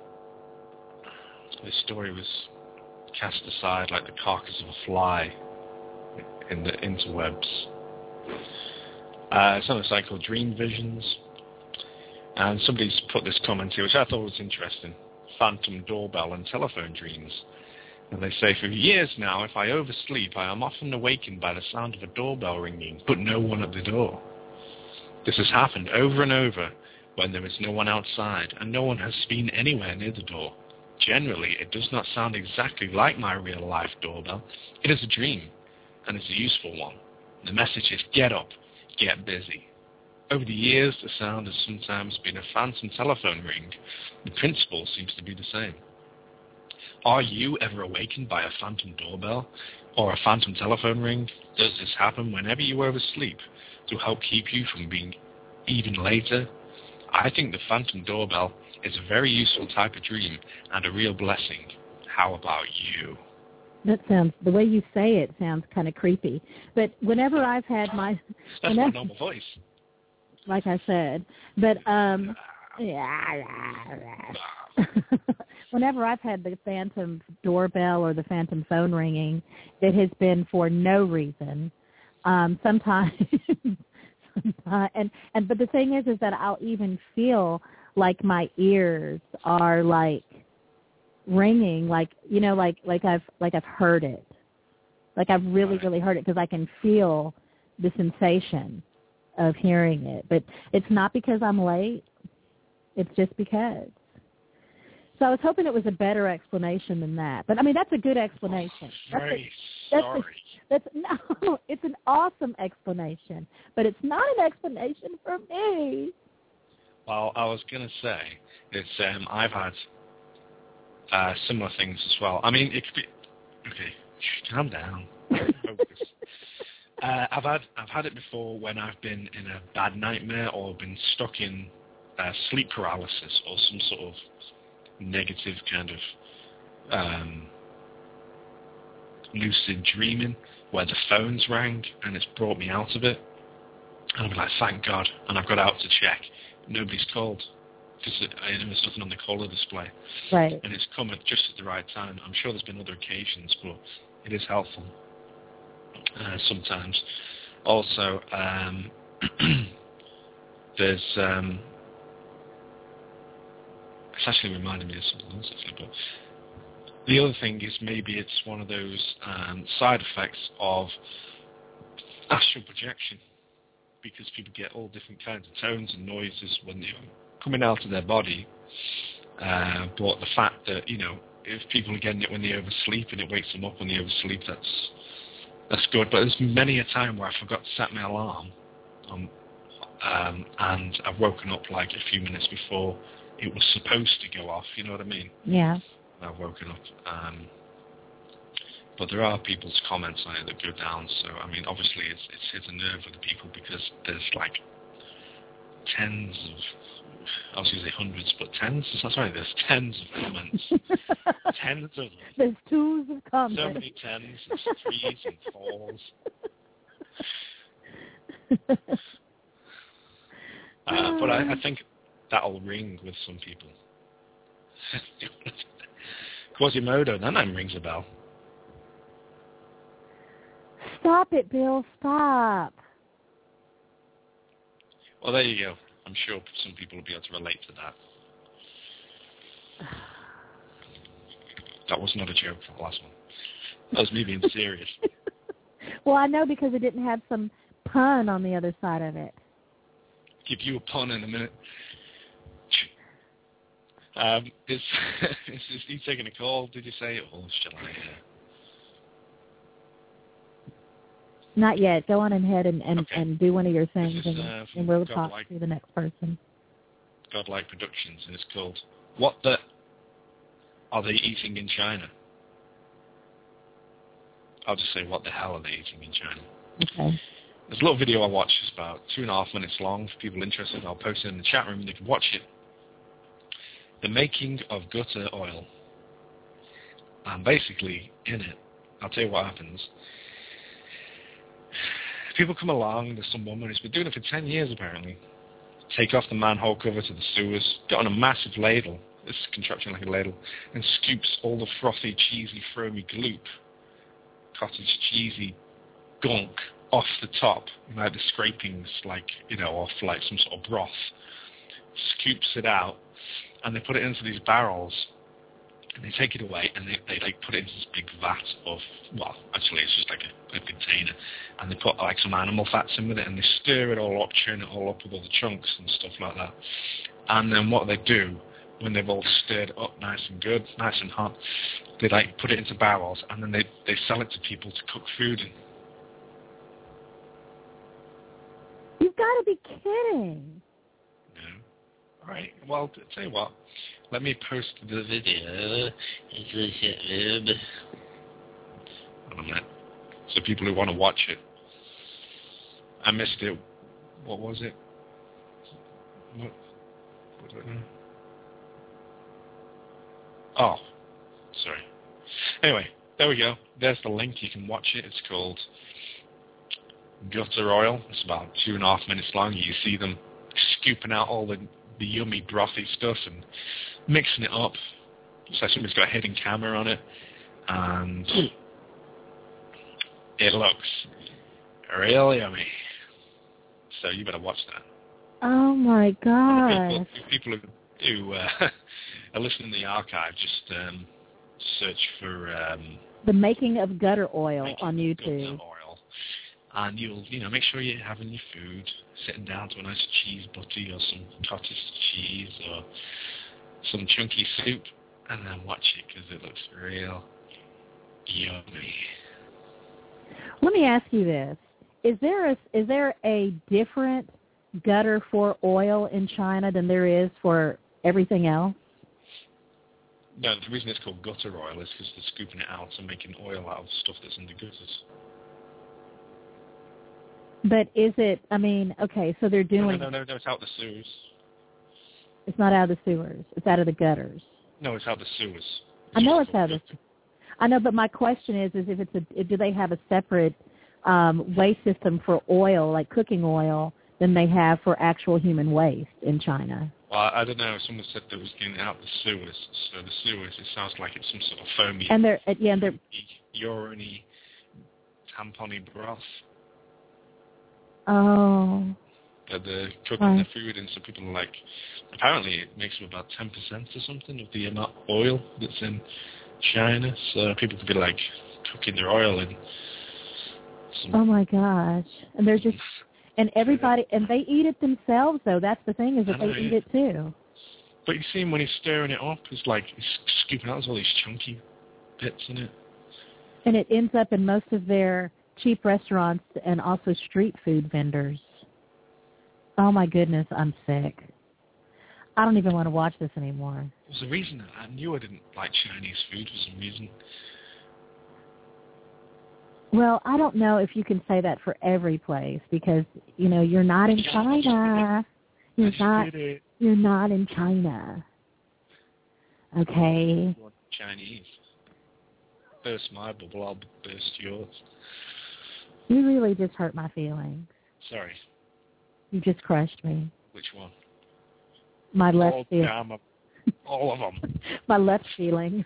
[SPEAKER 2] this story was cast aside like the carcass of a fly in the interwebs. Uh, it's on a site called Dream Visions. And somebody's put this comment here, which I thought was interesting. Phantom doorbell and telephone dreams. And they say, for years now, if I oversleep, I am often awakened by the sound of a doorbell ringing, but no one at the door. This has happened over and over when there is no one outside, and no one has been anywhere near the door. Generally, it does not sound exactly like my real-life doorbell. It is a dream, and it's a useful one. The message is, get up, get busy. Over the years, the sound has sometimes been a phantom telephone ring. The principle seems to be the same. Are you ever awakened by a phantom doorbell or a phantom telephone ring? Does this happen whenever you oversleep to help keep you from being even later? I think the phantom doorbell is a very useful type of dream and a real blessing. How about you?
[SPEAKER 1] That sounds, the way you say it sounds kind of creepy. But whenever I've had my...
[SPEAKER 2] That's
[SPEAKER 1] whenever,
[SPEAKER 2] my normal voice.
[SPEAKER 1] Like I said. But um, whenever I've had the phantom doorbell or the phantom phone ringing, it has been for no reason. Um, sometimes, sometimes and, and but the thing is, is that I'll even feel like my ears are like ringing, like, you know, like, like I've, like I've heard it. Like I've really, really heard it because I can feel the sensation of hearing it. But it's not because I'm late. It's just because. So I was hoping it was a better explanation than that. But, I mean, that's a good explanation. That's
[SPEAKER 2] Very
[SPEAKER 1] a, that's
[SPEAKER 2] sorry.
[SPEAKER 1] A, that's, no, it's an awesome explanation. But it's not an explanation for me.
[SPEAKER 2] Well, I was going to say, it's, um, I've had uh, similar things as well. I mean, it could be... Okay, calm down. Focus. Uh, I've had I've had it before when I've been in a bad nightmare or been stuck in uh, sleep paralysis or some sort of negative kind of um, lucid dreaming where the phone's rang and it's brought me out of it. And I'm like, thank God. And I've got out to check. Nobody's called because there was nothing on the caller display.
[SPEAKER 1] Right.
[SPEAKER 2] And it's come at just at the right time. I'm sure there's been other occasions, but it is helpful. Uh, sometimes. Also, um, there's, um, it's actually reminded me of something else, actually, but the other thing is maybe it's one of those um, side effects of astral projection, because people get all different kinds of tones and noises when they're coming out of their body, uh, but the fact that, you know, if people are getting it when they oversleep and it wakes them up when they oversleep, that's That's good, but there's many a time where I forgot to set my alarm, um, um, and I've woken up like a few minutes before it was supposed to go off, you know what I mean?
[SPEAKER 1] Yeah.
[SPEAKER 2] I've woken up. Um, but there are people's comments on it that go down, so, I mean, obviously it's, it's hit a nerve with the people because there's like tens of, I was going to say hundreds, but tens, sorry, there's tens of comments. Tens of them.
[SPEAKER 1] There's twos of comments.
[SPEAKER 2] So many tens and threes and fours. uh, but I, I think that'll ring with some people. Quasimodo, that name rings a bell.
[SPEAKER 1] Stop it, Bill. Stop.
[SPEAKER 2] Well, there you go. I'm sure some people will be able to relate to that. That was not a joke for the last one. That was me being serious.
[SPEAKER 1] Well, I know because it didn't have some pun on the other side of it.
[SPEAKER 2] Give you a pun in a minute. Um, is, is, is he taking a call, did you say? Or shall I? Uh...
[SPEAKER 1] Not yet. Go on ahead and, and,
[SPEAKER 2] okay.
[SPEAKER 1] and do one of your things,
[SPEAKER 2] is,
[SPEAKER 1] and,
[SPEAKER 2] uh,
[SPEAKER 1] and we'll
[SPEAKER 2] Godlike,
[SPEAKER 1] talk to the next person.
[SPEAKER 2] Godlike Productions, and it's called What the Are They Eating in China? I'll just say, what the hell are they eating in China?
[SPEAKER 1] Okay.
[SPEAKER 2] There's a little video I watched. It's about two and a half minutes long. For people interested, I'll post it in the chat room and you can watch it. The making of gutter oil. And basically, in it, I'll tell you what happens. People come along, there's some woman who's been doing it for ten years apparently. Take off the manhole cover to the sewers, get on a massive ladle, this is contraption like a ladle, and scoops all the frothy, cheesy, foamy gloop, cottage cheesy gunk off the top, like the scrapings, like, you know, off like some sort of broth. Scoops it out, and they put it into these barrels, and they take it away, and they, they like put it into this big vat of, well, actually it's just like a, a container, and they put like some animal fats in with it, and they stir it all up, churn it all up with all the chunks and stuff like that. And then what they do, when they've all stirred up nice and good, nice and hot, they like put it into barrels, and then they, they sell it to people to cook food in.
[SPEAKER 1] You've got to be kidding.
[SPEAKER 2] No. All right. Well, t- tell you what. Let me post the video. On that. So people who want to watch it. I missed it. What was it? What? What did I know? Oh. Sorry. Anyway, there we go. There's the link. You can watch it. It's called Gutter Oil. It's about two and a half minutes long. You see them scooping out all the, the yummy brothy stuff and mixing it up. So somebody's got a hidden camera on it, and it looks real yummy. So you better watch that.
[SPEAKER 1] Oh my God!
[SPEAKER 2] People, people who uh, are listening to the archive, just um, search for um,
[SPEAKER 1] the making of gutter oil
[SPEAKER 2] making
[SPEAKER 1] on YouTube.
[SPEAKER 2] Gutter oil. And you'll, you know, make sure you're having your food, sitting down to a nice cheese butty or some cottage cheese or some chunky soup, and then watch it because it looks real yummy.
[SPEAKER 1] Let me ask you this: Is there a is there a different gutter for oil in China than there is for everything else?
[SPEAKER 2] No, the reason it's called gutter oil is because they're scooping it out and making oil out of stuff that's in the gutters.
[SPEAKER 1] But is it, I mean, okay, so they're doing...
[SPEAKER 2] No, no, no, no, it's out the sewers.
[SPEAKER 1] It's not out of the sewers. It's out of the gutters.
[SPEAKER 2] No, it's out the sewers. It's
[SPEAKER 1] I know it's out of the... I know, but my question is, is if it's a, do they have a separate um, waste system for oil, like cooking oil, than they have for actual human waste in China?
[SPEAKER 2] Well, I don't know. Someone said that it was getting out the sewers. So the sewers, it sounds like it's some sort of foamy...
[SPEAKER 1] And they're, yeah, and they're...
[SPEAKER 2] urine-y, tampon-y broth.
[SPEAKER 1] Oh.
[SPEAKER 2] That they're cooking
[SPEAKER 1] right.
[SPEAKER 2] their food in, so people are like, apparently it makes up about ten percent or something of the amount of oil that's in China, so people could be like cooking their oil in some...
[SPEAKER 1] Oh my gosh. And they're just, and everybody, and they eat it themselves though, that's the thing, is that
[SPEAKER 2] know,
[SPEAKER 1] they eat
[SPEAKER 2] yeah.
[SPEAKER 1] it too.
[SPEAKER 2] But you see him when he's stirring it up, it's like, he's scooping out, there's all these chunky bits in it.
[SPEAKER 1] And it ends up in most of their cheap restaurants and also street food vendors. Oh my goodness, I'm sick. I don't even want to watch this anymore.
[SPEAKER 2] There's a reason. I knew I didn't like Chinese food for some reason.
[SPEAKER 1] Well, I don't know if you can say that for every place because, you know, you're not in China. You're not, you're not in China. Okay?
[SPEAKER 2] Chinese. Burst my bubble, I'll burst yours.
[SPEAKER 1] You really just hurt my feelings.
[SPEAKER 2] Sorry.
[SPEAKER 1] You just crushed me.
[SPEAKER 2] Which one?
[SPEAKER 1] My left
[SPEAKER 2] all,
[SPEAKER 1] feeling.
[SPEAKER 2] damn 'em. All of them.
[SPEAKER 1] My left feeling.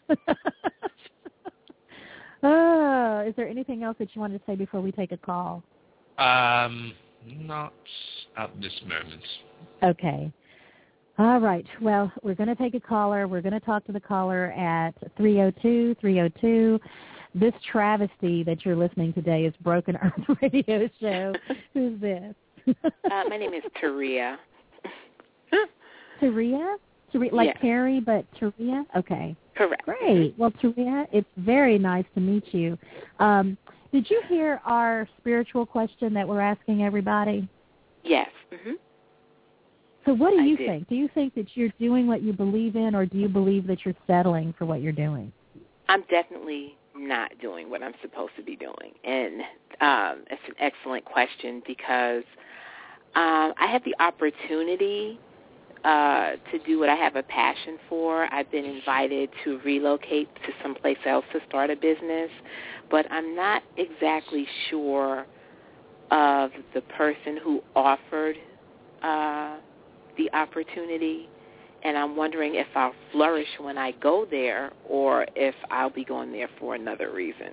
[SPEAKER 1] uh, is there anything else that you wanted to say before we take a call?
[SPEAKER 2] Um, not at this moment.
[SPEAKER 1] Okay. All right. Well, we're going to take a caller. We're going to talk to the caller at three oh two, three oh two. This travesty that you're listening today is Broken Earth Radio Show. Who's this?
[SPEAKER 6] uh, my name is Taria.
[SPEAKER 1] Taria? Taria? Like
[SPEAKER 6] yes.
[SPEAKER 1] Terry, but Taria? Okay.
[SPEAKER 6] Correct.
[SPEAKER 1] Great. Well, Taria, it's very nice to meet you. Um, did you hear our spiritual question that we're asking everybody?
[SPEAKER 6] Yes. Mm-hmm.
[SPEAKER 1] So what do
[SPEAKER 6] I
[SPEAKER 1] you
[SPEAKER 6] did.
[SPEAKER 1] think? Do you think that you're doing what you believe in, or do you believe that you're settling for what you're doing?
[SPEAKER 6] I'm definitely not doing what I'm supposed to be doing. And um, it's an excellent question because um, I have the opportunity uh, to do what I have a passion for. I've been invited to relocate to someplace else to start a business, but I'm not exactly sure of the person who offered uh, the opportunity. And I'm wondering if I'll flourish when I go there or if I'll be going there for another reason.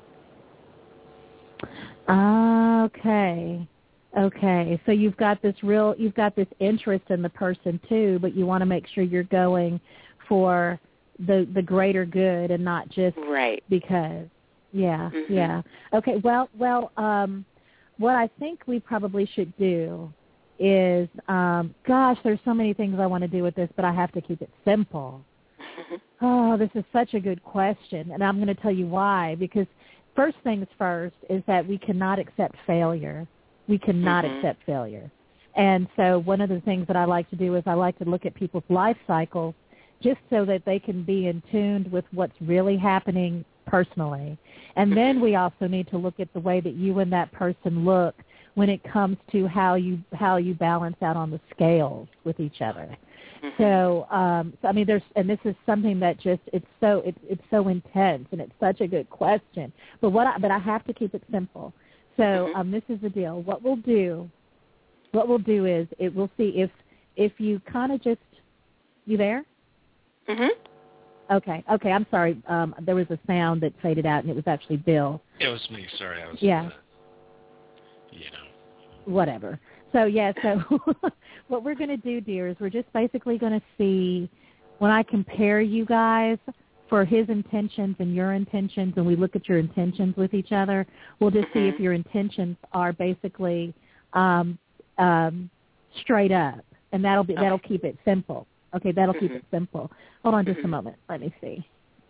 [SPEAKER 1] Okay. Okay. So you've got this real, you've got this interest in the person too, but you want to make sure you're going for the the greater good and not just
[SPEAKER 6] right.
[SPEAKER 1] because. Yeah.
[SPEAKER 6] Mm-hmm.
[SPEAKER 1] Yeah. Okay. Well, well, um, what I think we probably should do is, um, gosh, there's so many things I want to do with this, but I have to keep it simple. Oh, this is such a good question, and I'm going to tell you why. Because first things first is that we cannot accept failure. We cannot
[SPEAKER 6] mm-hmm.
[SPEAKER 1] accept failure. And so one of the things that I like to do is I like to look at people's life cycles just so that they can be in tune with what's really happening personally. And then we also need to look at the way that you and that person look when it comes to how you how you balance out on the scales with each other. Mm-hmm. So, um, so I mean, there's and this is something that just it's so it's it's so intense and it's such a good question. But what I, but I have to keep it simple. So mm-hmm. um, this is the deal. What we'll do, what we'll do is it we'll see if if you kind of just you there.
[SPEAKER 6] Mhm.
[SPEAKER 1] Okay. Okay. I'm sorry. Um, there was a sound that faded out, and it was actually Bill.
[SPEAKER 2] It was me. Sorry, I was.
[SPEAKER 1] Yeah.
[SPEAKER 2] Uh, you know.
[SPEAKER 1] Whatever. So, yeah, so what we're going to do, dear, is we're just basically going to see when I compare you guys for his intentions and your intentions, and we look at your intentions with each other, we'll just
[SPEAKER 6] mm-hmm.
[SPEAKER 1] see if your intentions are basically um, um, straight up, and that'll be, that'll keep it simple. Okay, that'll
[SPEAKER 6] mm-hmm.
[SPEAKER 1] keep it simple. Hold on just
[SPEAKER 6] mm-hmm.
[SPEAKER 1] a moment. Let me see.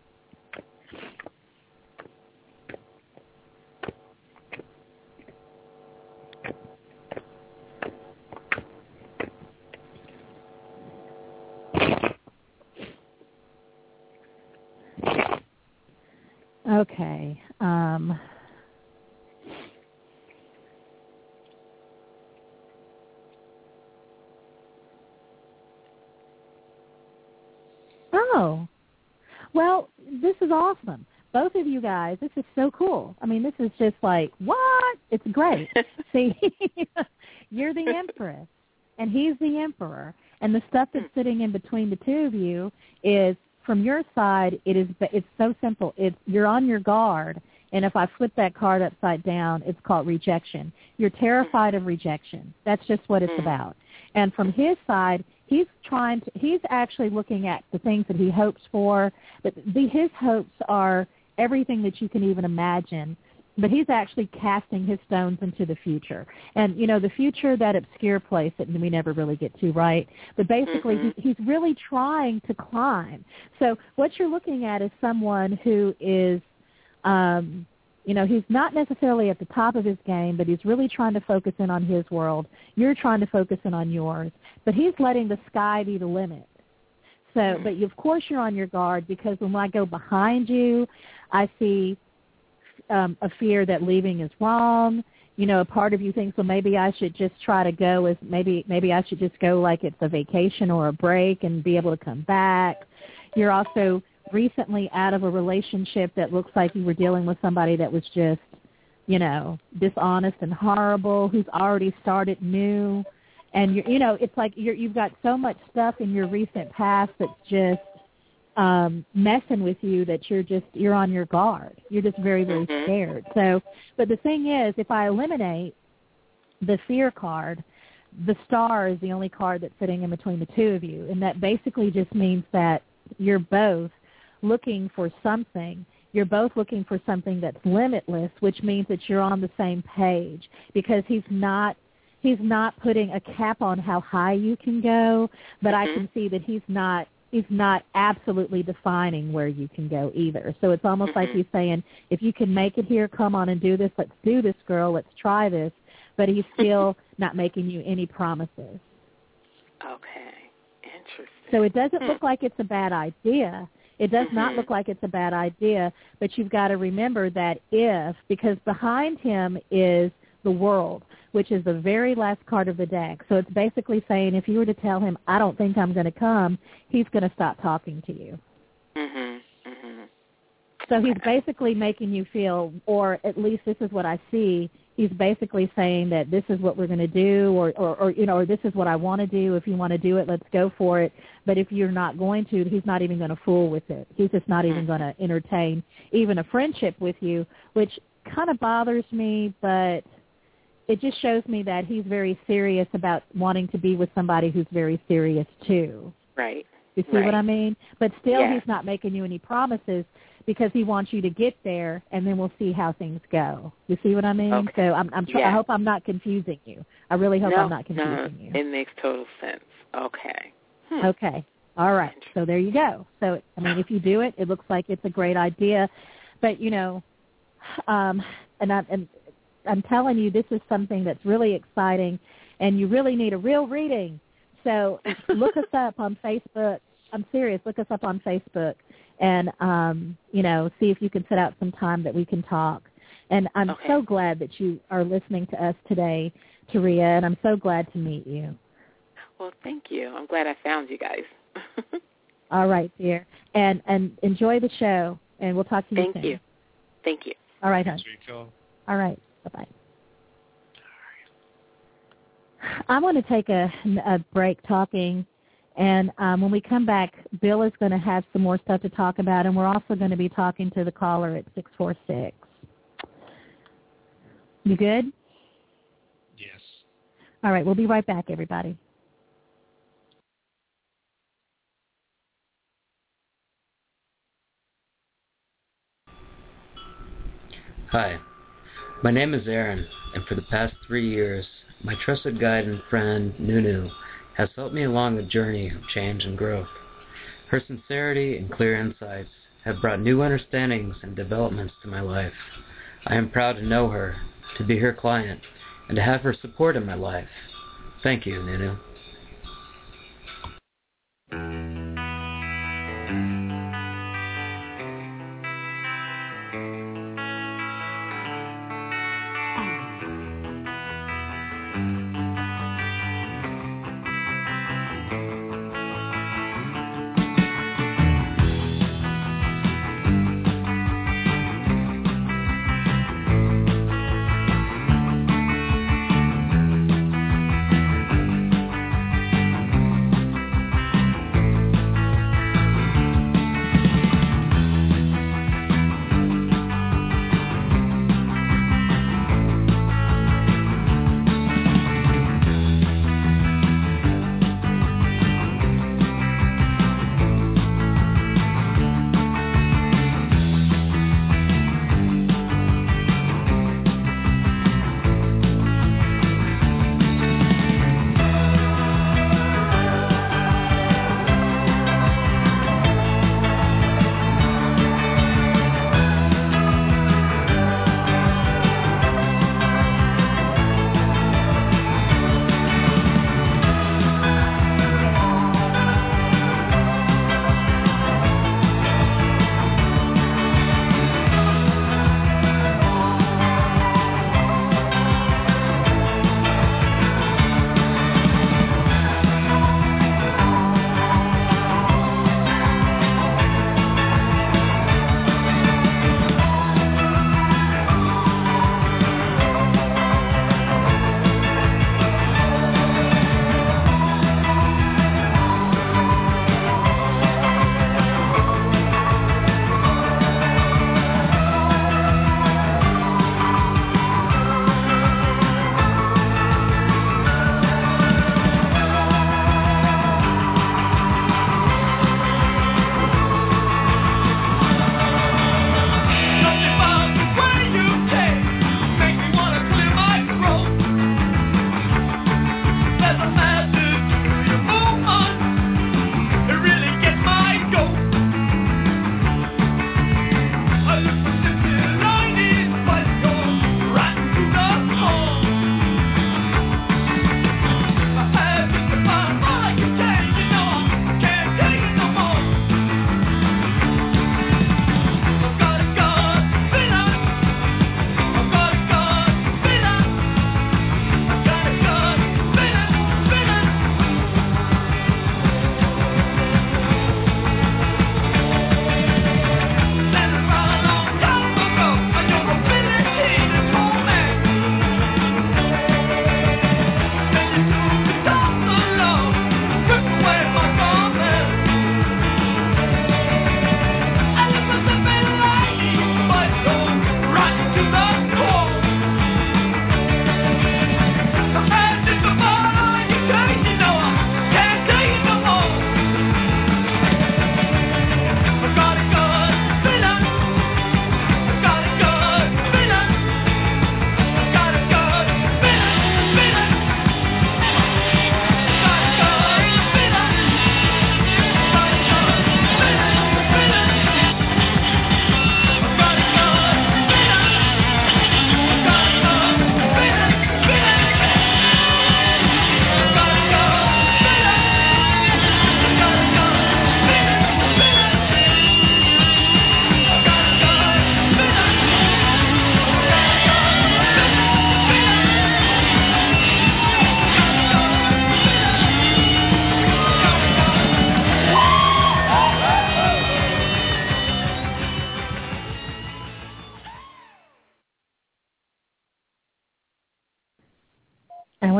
[SPEAKER 1] Okay. Um, oh, well, this is awesome. Both of you guys, this is so cool. I mean, this is just like, what? It's great. See, you're the empress, and he's the emperor. And the stuff that's sitting in between the two of you is, from your side, it is it's so simple. It's you're on your guard, and if I flip that card upside down, it's called rejection. You're terrified of rejection. That's just what it's about. And from his side, he's trying to he's actually looking at the things that he hopes for, but the, his hopes are everything that you can even imagine. But he's actually casting his stones into the future. And, you know, the future, that obscure place that we never really get to, right? But basically, mm-hmm. he, he's really trying to climb. So what you're looking at is someone who is, um, you know, he's not necessarily at the top of his game, but he's really trying to focus in on his world. You're trying to focus in on yours. But he's letting the sky be the limit. So, mm-hmm. but you, of course you're on your guard, because when I go behind you, I see Um, a fear that leaving is wrong. You know, a part of you thinks, well, maybe I should just try to go as maybe maybe I should just go like it's a vacation or a break and be able to come back. You're also recently out of a relationship that looks like you were dealing with somebody that was just, you know, dishonest and horrible, who's already started new. And, you're, you know, it's like you're, you've got so much stuff in your recent past that's just um, messing with you that you're just, you're on your guard. You're just very, very
[SPEAKER 6] mm-hmm.
[SPEAKER 1] scared. So, but the thing is, if I eliminate the fear card, the star is the only card that's sitting in between the two of you. And that basically just means that you're both looking for something. You're both looking for something that's limitless, which means that you're on the same page, because he's not he's not putting a cap on how high you can go, but mm-hmm. I can see that he's not he's not absolutely defining where you can go either. So it's almost mm-hmm. like he's saying, if you can make it here, come on and do this. Let's do this, girl. Let's try this. But he's still not making you any promises.
[SPEAKER 6] Okay. Interesting.
[SPEAKER 1] So it doesn't hmm. look like it's a bad idea. It does mm-hmm. not look like it's a bad idea, but you've got to remember that if, because behind him is the world, which is the very last card of the deck. So it's basically saying if you were to tell him, I don't think I'm going to come, he's going to stop talking to you.
[SPEAKER 6] Mm-hmm. Mm-hmm.
[SPEAKER 1] So he's basically making you feel, or at least this is what I see, he's basically saying that this is what we're going to do, or, or, or, you know, or this is what I want to do. If you want to do it, let's go for it. But if you're not going to, he's not even going to fool with it. He's just not even going to entertain even a friendship with you, which kind of bothers me, but it just shows me that he's very serious about wanting to be with somebody who's very serious too.
[SPEAKER 6] Right.
[SPEAKER 1] You see
[SPEAKER 6] right.
[SPEAKER 1] what I mean? But still,
[SPEAKER 6] yeah.
[SPEAKER 1] he's not making you any promises, because he wants you to get there, and then we'll see how things go. You see what I mean?
[SPEAKER 6] Okay.
[SPEAKER 1] So I'm, I'm try-
[SPEAKER 6] yeah.
[SPEAKER 1] I hope I'm not confusing you. I really hope
[SPEAKER 6] no,
[SPEAKER 1] I'm not confusing
[SPEAKER 6] no,
[SPEAKER 1] you.
[SPEAKER 6] It makes total sense. Okay. Hmm.
[SPEAKER 1] Okay. All right. So there you go. So, I mean, if you do it, it looks like it's a great idea. But, you know, um, and, I, and I'm telling you, this is something that's really exciting, and you really need a real reading. So look us up on Facebook. I'm serious. Look us up on Facebook. And, um, you know, see if you can set out some time that we can talk. And I'm
[SPEAKER 6] okay.
[SPEAKER 1] so glad that you are listening to us today, Taria, and I'm so glad to meet you.
[SPEAKER 6] Well, thank you. I'm glad I found you guys.
[SPEAKER 1] All right, dear. And and enjoy the show, and we'll talk to you
[SPEAKER 6] thank
[SPEAKER 1] soon.
[SPEAKER 6] Thank you. Thank you.
[SPEAKER 1] All right, hon.
[SPEAKER 2] Cool.
[SPEAKER 1] All right. Bye-bye. I want to take a, a break talking. And um, when we come back, Bill is going to have some more stuff to talk about, and we're also going to be talking to the caller at six four six. You good?
[SPEAKER 2] Yes.
[SPEAKER 1] All right, we'll be right back, everybody.
[SPEAKER 7] Hi, my name is Aaron, and for the past three years, my trusted guide and friend, Nunu, has helped me along the journey of change and growth. Her sincerity and clear insights have brought new understandings and developments to my life. I am proud to know her, to be her client, and to have her support in my life. Thank you, Nunu.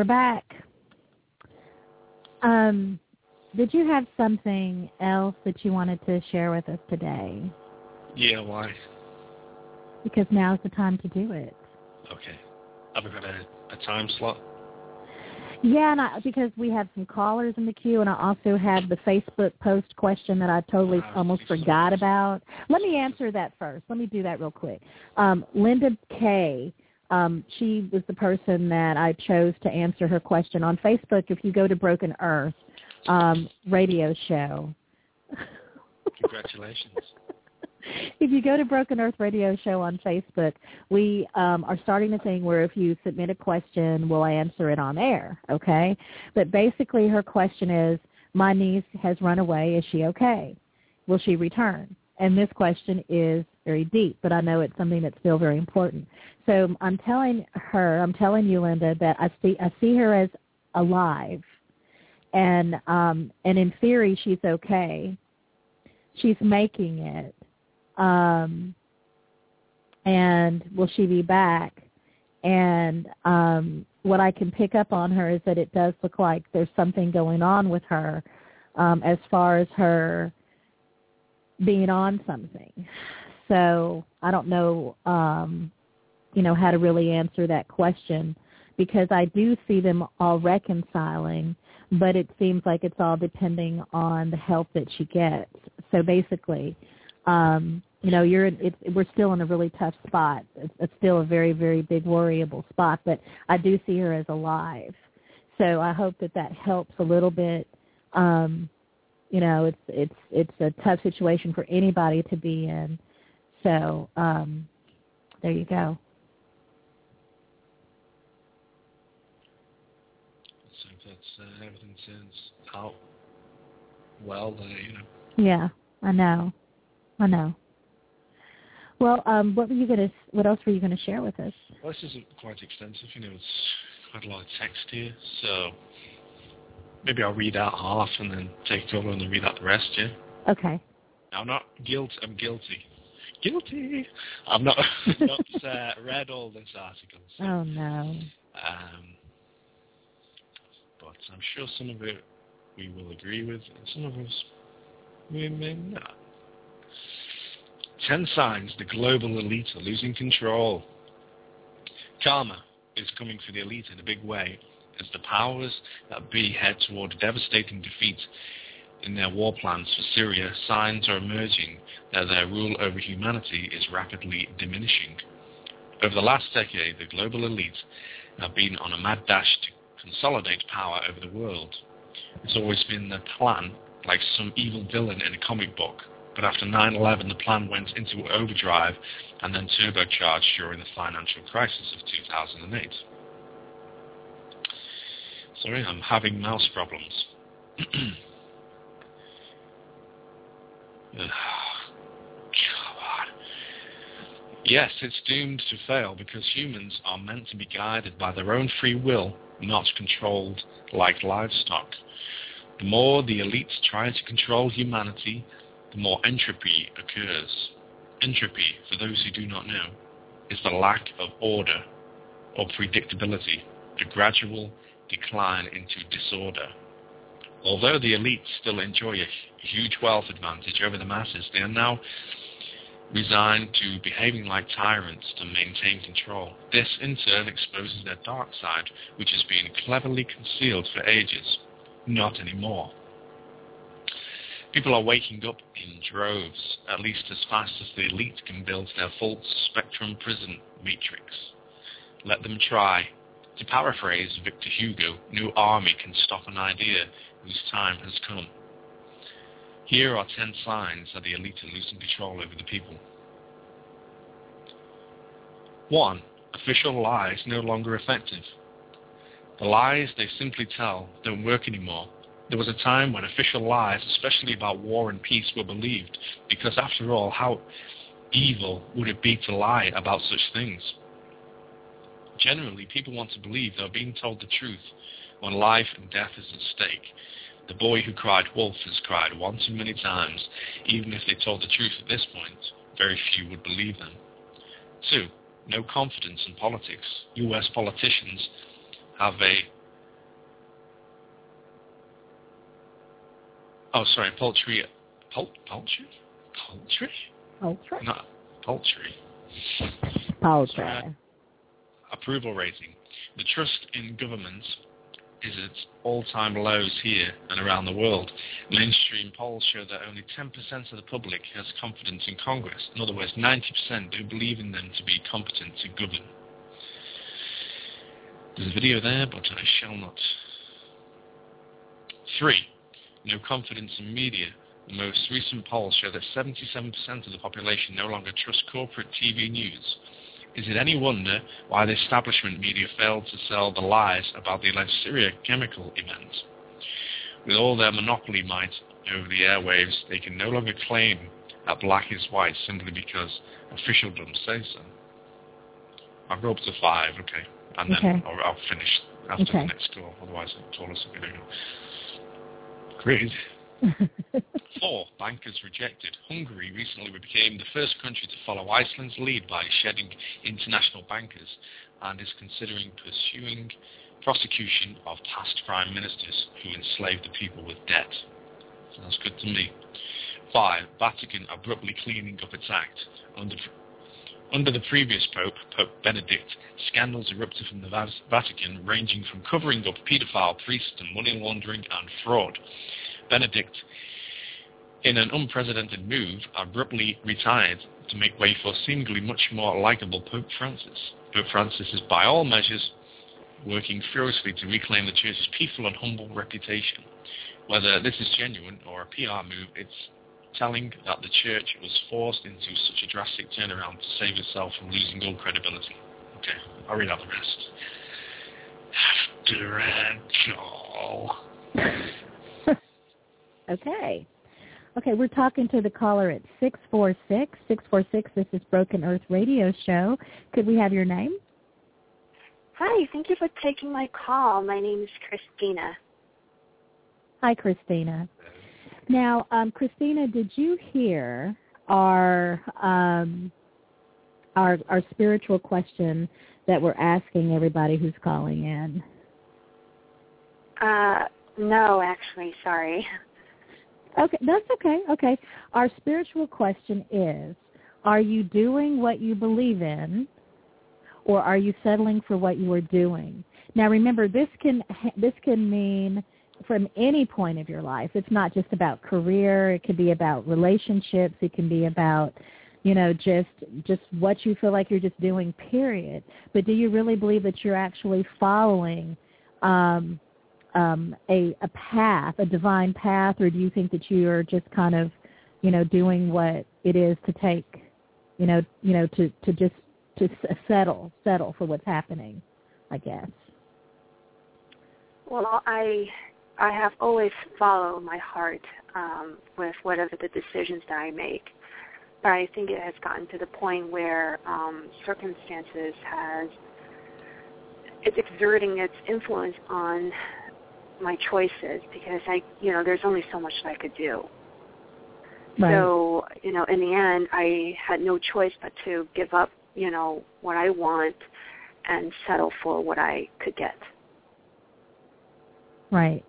[SPEAKER 1] we're back. Um, did you have something else that you wanted to share with us today?
[SPEAKER 2] Yeah, why?
[SPEAKER 1] Because now's the time to do it.
[SPEAKER 2] Okay. Have we got a, a time slot?
[SPEAKER 1] Yeah, and I, because we have some callers in the queue, and I also had the Facebook post question that I totally
[SPEAKER 2] Ah,
[SPEAKER 1] almost
[SPEAKER 2] excellent.
[SPEAKER 1] forgot about. Let me answer that first. Let me do that real quick. Um, Linda Kay, um, she was the person that I chose to answer her question on Facebook. If you go to Broken Earth um, radio show.
[SPEAKER 2] Congratulations.
[SPEAKER 1] If you go to Broken Earth Radio Show on Facebook, we um, are starting a thing where if you submit a question, we'll answer it on air, okay? But basically her question is, my niece has run away. Is she okay? Will she return? And this question is very deep, but I know it's something that's still very important. So I'm telling her, I'm telling you, Linda, that I see I see her as alive, and um, and in theory she's okay. She's making it. Um, and will she be back? And um, what I can pick up on her is that it does look like there's something going on with her um, as far as her being on something. So I don't know, um, you know, how to really answer that question, because I do see them all reconciling, but it seems like it's all depending on the help that she gets. So basically, Um, you know, you're it's, we're still in a really tough spot. It's, it's still a very, very big worryable spot, but I do see her as alive. So I hope that that helps a little bit. Um, you know, it's it's it's a tough situation for anybody to be in. So um, there you go.
[SPEAKER 2] So that's uh, everything turns out well there, you know.
[SPEAKER 1] Yeah, I know. I know. Well, um, what were you gonna? What else were you gonna share with us?
[SPEAKER 2] Well, this is quite extensive. You know, it's quite a lot of text here, so maybe I'll read out half and then take over and then read out the rest. Yeah.
[SPEAKER 1] Okay.
[SPEAKER 2] I'm not guilty. I'm guilty. Guilty. I've not not uh, read all this article. So,
[SPEAKER 1] oh no.
[SPEAKER 2] Um, but I'm sure some of it we will agree with, and some of us we may not. Ten signs the global elite are losing control. Karma is coming for the elite in a big way as the powers that be head toward a devastating defeat in their war plans for Syria. Signs are emerging that their rule over humanity is rapidly diminishing. Over the last decade, the global elite have been on a mad dash to consolidate power over the world. It's always been their plan, like some evil villain in a comic book. But after nine eleven, the plan went into overdrive and then turbocharged during the financial crisis of two thousand eight. Sorry, I'm having mouse problems. God. Yes, it's doomed to fail because humans are meant to be guided by their own free will, not controlled like livestock. The more the elites try to control humanity, the more entropy occurs. Entropy, for those who do not know, is the lack of order or predictability, the gradual decline into disorder. Although the elites still enjoy a huge wealth advantage over the masses, they are now resigned to behaving like tyrants to maintain control. This, in turn, exposes their dark side, which has been cleverly concealed for ages. Not anymore. People are waking up in droves, at least as fast as the elite can build their full-spectrum prison matrix. Let them try. To paraphrase Victor Hugo, no army can stop an idea whose time has come. Here are ten signs that the elite are losing control over the people. One, official lies no longer effective. The lies they simply tell don't work anymore. There was a time when official lies, especially about war and peace, were believed, because after all, how evil would it be to lie about such things? Generally, people want to believe they're being told the truth when life and death is at stake. The boy who cried wolf has cried one too many times. Even if they told the truth at this point, very few would believe them. Two, no confidence in politics. U S politicians have a Oh, sorry, poultry. Pol- poultry? Poultry?
[SPEAKER 1] Poultry?
[SPEAKER 2] Not poultry.
[SPEAKER 1] Poultry.
[SPEAKER 2] Uh, approval rating. The trust in governments is at all-time lows here and around the world. Mainstream polls show that only ten percent of the public has confidence in Congress. In other words, ninety percent don't believe in them to be competent to govern. There's a video there, but I shall not. Three, no confidence in media. The most recent polls show that seventy-seven percent of the population no longer trust corporate T V news. Is it any wonder why the establishment media failed to sell the lies about the alleged Syria chemical events? With all their monopoly might over the airwaves, they can no longer claim that black is white simply because officialdom says so. I'll go up to five, okay, and then
[SPEAKER 1] Okay.
[SPEAKER 2] I'll, I'll finish after
[SPEAKER 1] Okay.
[SPEAKER 2] the next call, otherwise I'll call us a video. Great. Four, bankers rejected. Hungary recently became the first country to follow Iceland's lead by shedding international bankers and is considering pursuing prosecution of past prime ministers who enslaved the people with debt. Sounds good to me. Five, Vatican abruptly cleaning up its act. Under, under the previous Pope, Pope Benedict, scandals erupted from the Vatican ranging from covering up paedophile priests to money laundering and fraud. Benedict, in an unprecedented move, abruptly retired to make way for seemingly much more likable Pope Francis. Pope Francis is by all measures working furiously to reclaim the Church's peaceful and humble reputation. Whether this is genuine or a P R move, it's telling that the Church was forced into such a drastic turnaround to save itself from losing all credibility. Okay, I'll read out the rest. After all.
[SPEAKER 1] Okay. Okay, we're talking to the caller at six four six, six four six. This is Broken Earth Radio Show. Could we have your name?
[SPEAKER 8] Hi, thank you for taking my call. My name is Christina.
[SPEAKER 1] Hi, Christina. Now, um, Christina, did you hear our um, our our spiritual question that we're asking everybody who's calling in?
[SPEAKER 8] Uh, no, actually, sorry.
[SPEAKER 1] Okay, that's okay. Okay. Our spiritual question is, are you doing what you believe in, or are you settling for what you are doing? Now, remember, this can this can mean from any point of your life. It's not just about career. It could be about relationships. It can be about, you know, just just what you feel like you're just doing, period. But do you really believe that you're actually following um Um, a, a path, a divine path, or do you think that you are just kind of, you know, doing what it is to take, you know, you know, to, to just to settle, settle for what's happening, I guess.
[SPEAKER 8] Well, I I have always followed my heart um, with whatever the decisions that I make, but I think it has gotten to the point where um, circumstances has it's exerting its influence on my choices, because I, you know, there's only so much that I could do.
[SPEAKER 1] Right.
[SPEAKER 8] So, you know, in the end, I had no choice but to give up, you know, what I want and settle for what I could get.
[SPEAKER 1] Right.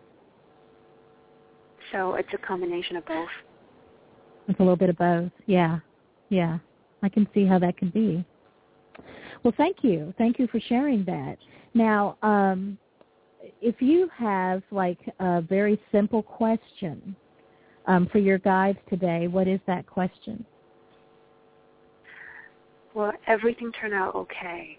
[SPEAKER 8] So it's a combination of both.
[SPEAKER 1] It's a little bit of both. Yeah. Yeah. I can see how that could be. Well, thank you. Thank you for sharing that. Now, um, if you have like a very simple question um, for your guides today, what is that question?
[SPEAKER 8] Well, everything turned out okay.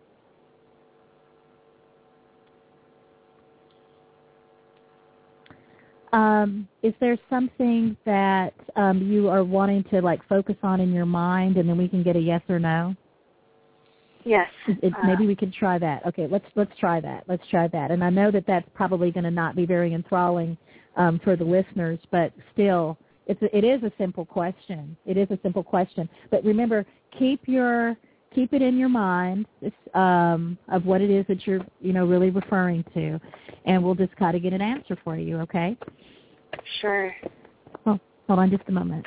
[SPEAKER 1] Um, is there something that um, you are wanting to like focus on in your mind, and then we can get a yes or no?
[SPEAKER 8] Yes.
[SPEAKER 1] It, it, maybe we could try that. Okay, let's let's try that. Let's try that. And I know that that's probably going to not be very enthralling um, for the listeners, but still, it's a, it is a simple question. It is a simple question. But remember, keep your keep it in your mind um, of what it is that you're you know really referring to, and we'll just try to get an answer for you. Okay?
[SPEAKER 8] Sure.
[SPEAKER 1] Oh, hold on just a moment.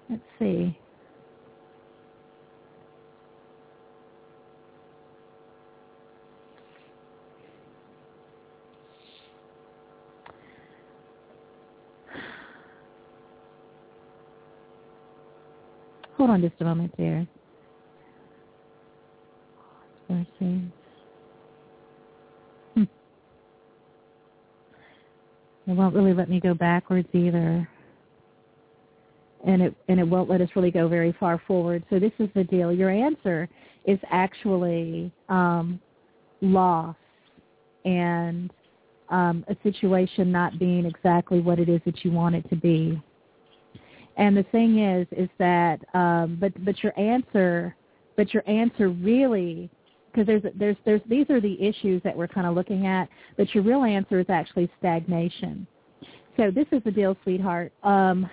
[SPEAKER 1] let's see. Hold on just a moment there. Let's see. Hmm. It won't really let me go backwards either. And it and it won't let us really go very far forward. So this is the deal. Your answer is actually um, loss and um, a situation not being exactly what it is that you want it to be. And the thing is, is that, um, but but your answer, but your answer really, because there's there's there's these are the issues that we're kind of looking at. But your real answer is actually stagnation. So this is the deal, sweetheart. Um,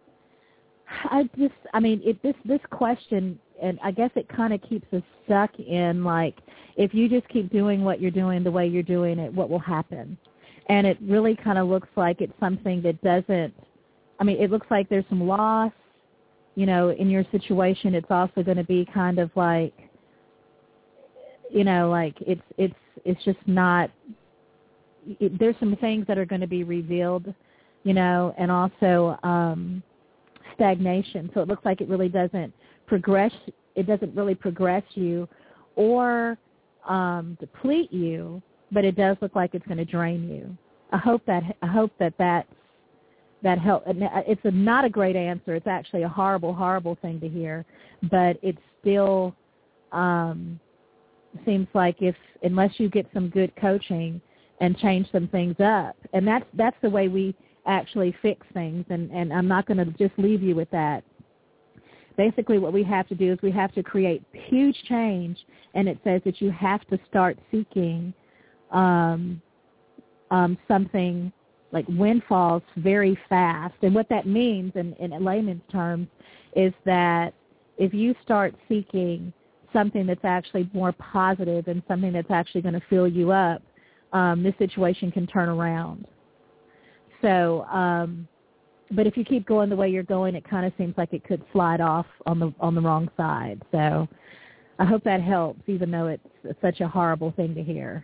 [SPEAKER 1] I just, I mean, it, this this question, and I guess it kind of keeps us stuck in like, if you just keep doing what you're doing the way you're doing it, what will happen? And it really kind of looks like it's something that doesn't. I mean, it looks like there's some loss, you know, in your situation. It's also going to be kind of like, you know, like it's it's it's just not. It, there's some things that are going to be revealed, you know, and also um, stagnation. So it looks like it really doesn't progress. It doesn't really progress you, or um, deplete you, but it does look like it's going to drain you. I hope that I hope that that. That help. It's a, not a great answer. It's actually a horrible, horrible thing to hear. But it still um, seems like if unless you get some good coaching and change some things up, and that's that's the way we actually fix things. And, and I'm not going to just leave you with that. Basically, what we have to do is we have to create huge change, and it says that you have to start seeking um, um, something like windfalls very fast. And what that means in, in layman's terms is that if you start seeking something that's actually more positive and something that's actually going to fill you up, um, this situation can turn around. So, um, but if you keep going the way you're going, it kind of seems like it could slide off on the on the wrong side. So I hope that helps, even though it's such a horrible thing to hear.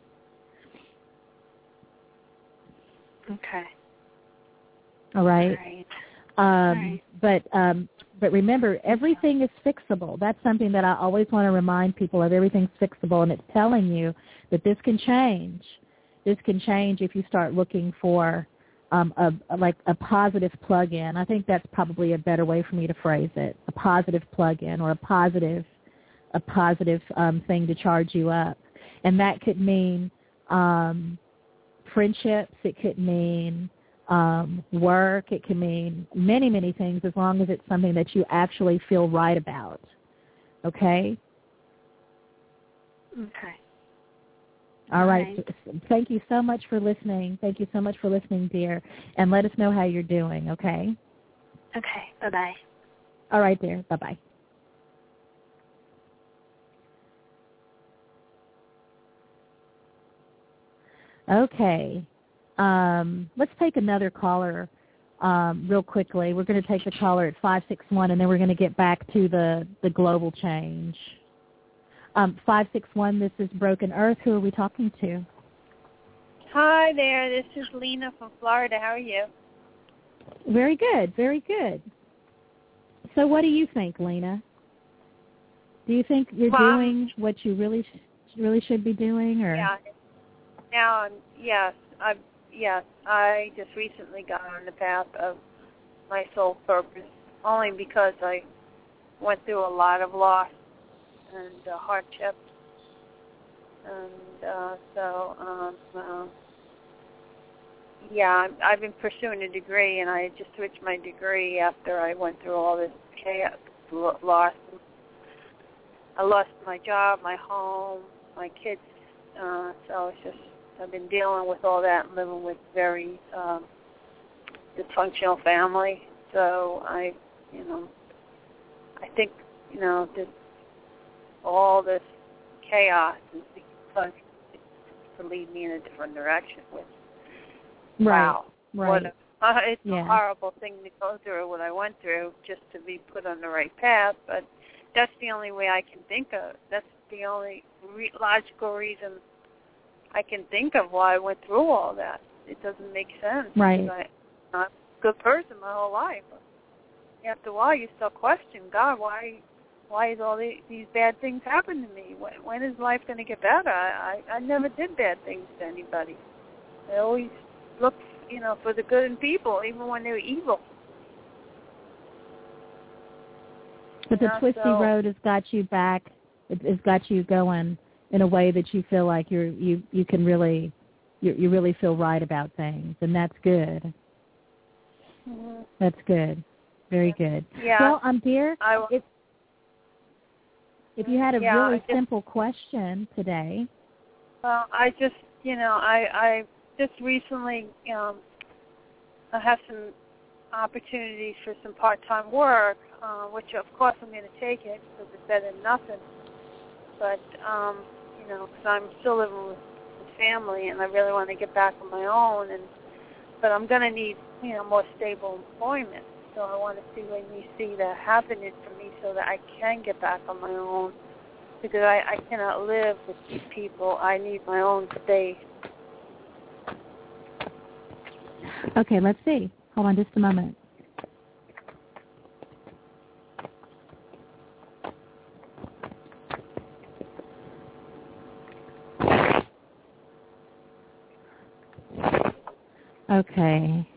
[SPEAKER 8] Okay.
[SPEAKER 1] All right.
[SPEAKER 8] All right.
[SPEAKER 1] Um,
[SPEAKER 8] All right.
[SPEAKER 1] But um, but remember, everything is fixable. That's something that I always want to remind people of. Everything's fixable, and it's telling you that this can change. This can change if you start looking for um, a, a like a positive plug-in. I think that's probably a better way for me to phrase it. A positive plug-in or a positive a positive um, thing to charge you up, and that could mean. Um, friendships, it could mean um, work, it can mean many, many things as long as it's something that you actually feel right about. Okay?
[SPEAKER 8] Okay.
[SPEAKER 1] All right.
[SPEAKER 8] right.
[SPEAKER 1] Thank you so much for listening. Thank you so much for listening, dear. And let us know how you're doing, okay?
[SPEAKER 8] Okay. Bye-bye.
[SPEAKER 1] All right, dear. Bye-bye. Okay. Um, let's take another caller um, real quickly. We're going to take the caller at five six one, and then we're going to get back to the, the global change. Um, five six one, this is Broken Earth. Who are we talking to?
[SPEAKER 9] Hi there. This is Lena from Florida. How are you?
[SPEAKER 1] Very good. Very good. So what do you think, Lena? Do you think you're
[SPEAKER 9] well,
[SPEAKER 1] doing what you really really should be doing? Or?
[SPEAKER 9] Yeah. Now, yes, I yes, I just recently got on the path of my soul purpose, only because I went through a lot of loss and uh, hardship, and uh, so um, uh, yeah, I've been pursuing a degree, and I just switched my degree after I went through all this chaos, loss. I lost my job, my home, my kids, uh, so it's just. I've been dealing with all that and living with very um, dysfunctional family. So I, you know, I think, you know, that all this chaos is because it's to lead me in a different direction with,
[SPEAKER 1] right,
[SPEAKER 9] wow,
[SPEAKER 1] right.
[SPEAKER 9] what a Uh, it's
[SPEAKER 1] Yeah.
[SPEAKER 9] a horrible thing to go through what I went through just to be put on the right path, but that's the only way I can think of. That's the only re- logical reason I can think of why I went through all that. It doesn't make sense.
[SPEAKER 1] Right.
[SPEAKER 9] I, I'm not a good person my whole life. After a while, you start questioning, God, why why is all the, these bad things happen to me? When, when is life going to get better? I, I, I never did bad things to anybody. I always looked, you know, for the good in people, even when they were evil.
[SPEAKER 1] But the
[SPEAKER 9] Yeah,
[SPEAKER 1] twisty
[SPEAKER 9] so-
[SPEAKER 1] road has got you back. It, it's got you going in a way that you feel like you're you you can really you you really feel right about things, and that's good.
[SPEAKER 9] Mm-hmm.
[SPEAKER 1] That's good. Very good.
[SPEAKER 9] Yeah.
[SPEAKER 1] Well, um, dear,
[SPEAKER 9] I will-
[SPEAKER 1] if if you had a
[SPEAKER 9] Yeah,
[SPEAKER 1] really
[SPEAKER 9] I just-
[SPEAKER 1] simple question today,
[SPEAKER 9] Well, I just, you know, I, I just recently, um, I have some opportunities for some part-time work, uh, which of course I'm going to take it because it's better than nothing. But, um, you know, because I'm still living with, with family and I really want to get back on my own. And but I'm going to need, you know, more stable employment. So I want to see when you see that happening for me so that I can get back on my own. Because I, I cannot live with these people. I need my own space.
[SPEAKER 1] okay, let's see. Hold on just a moment. Okay.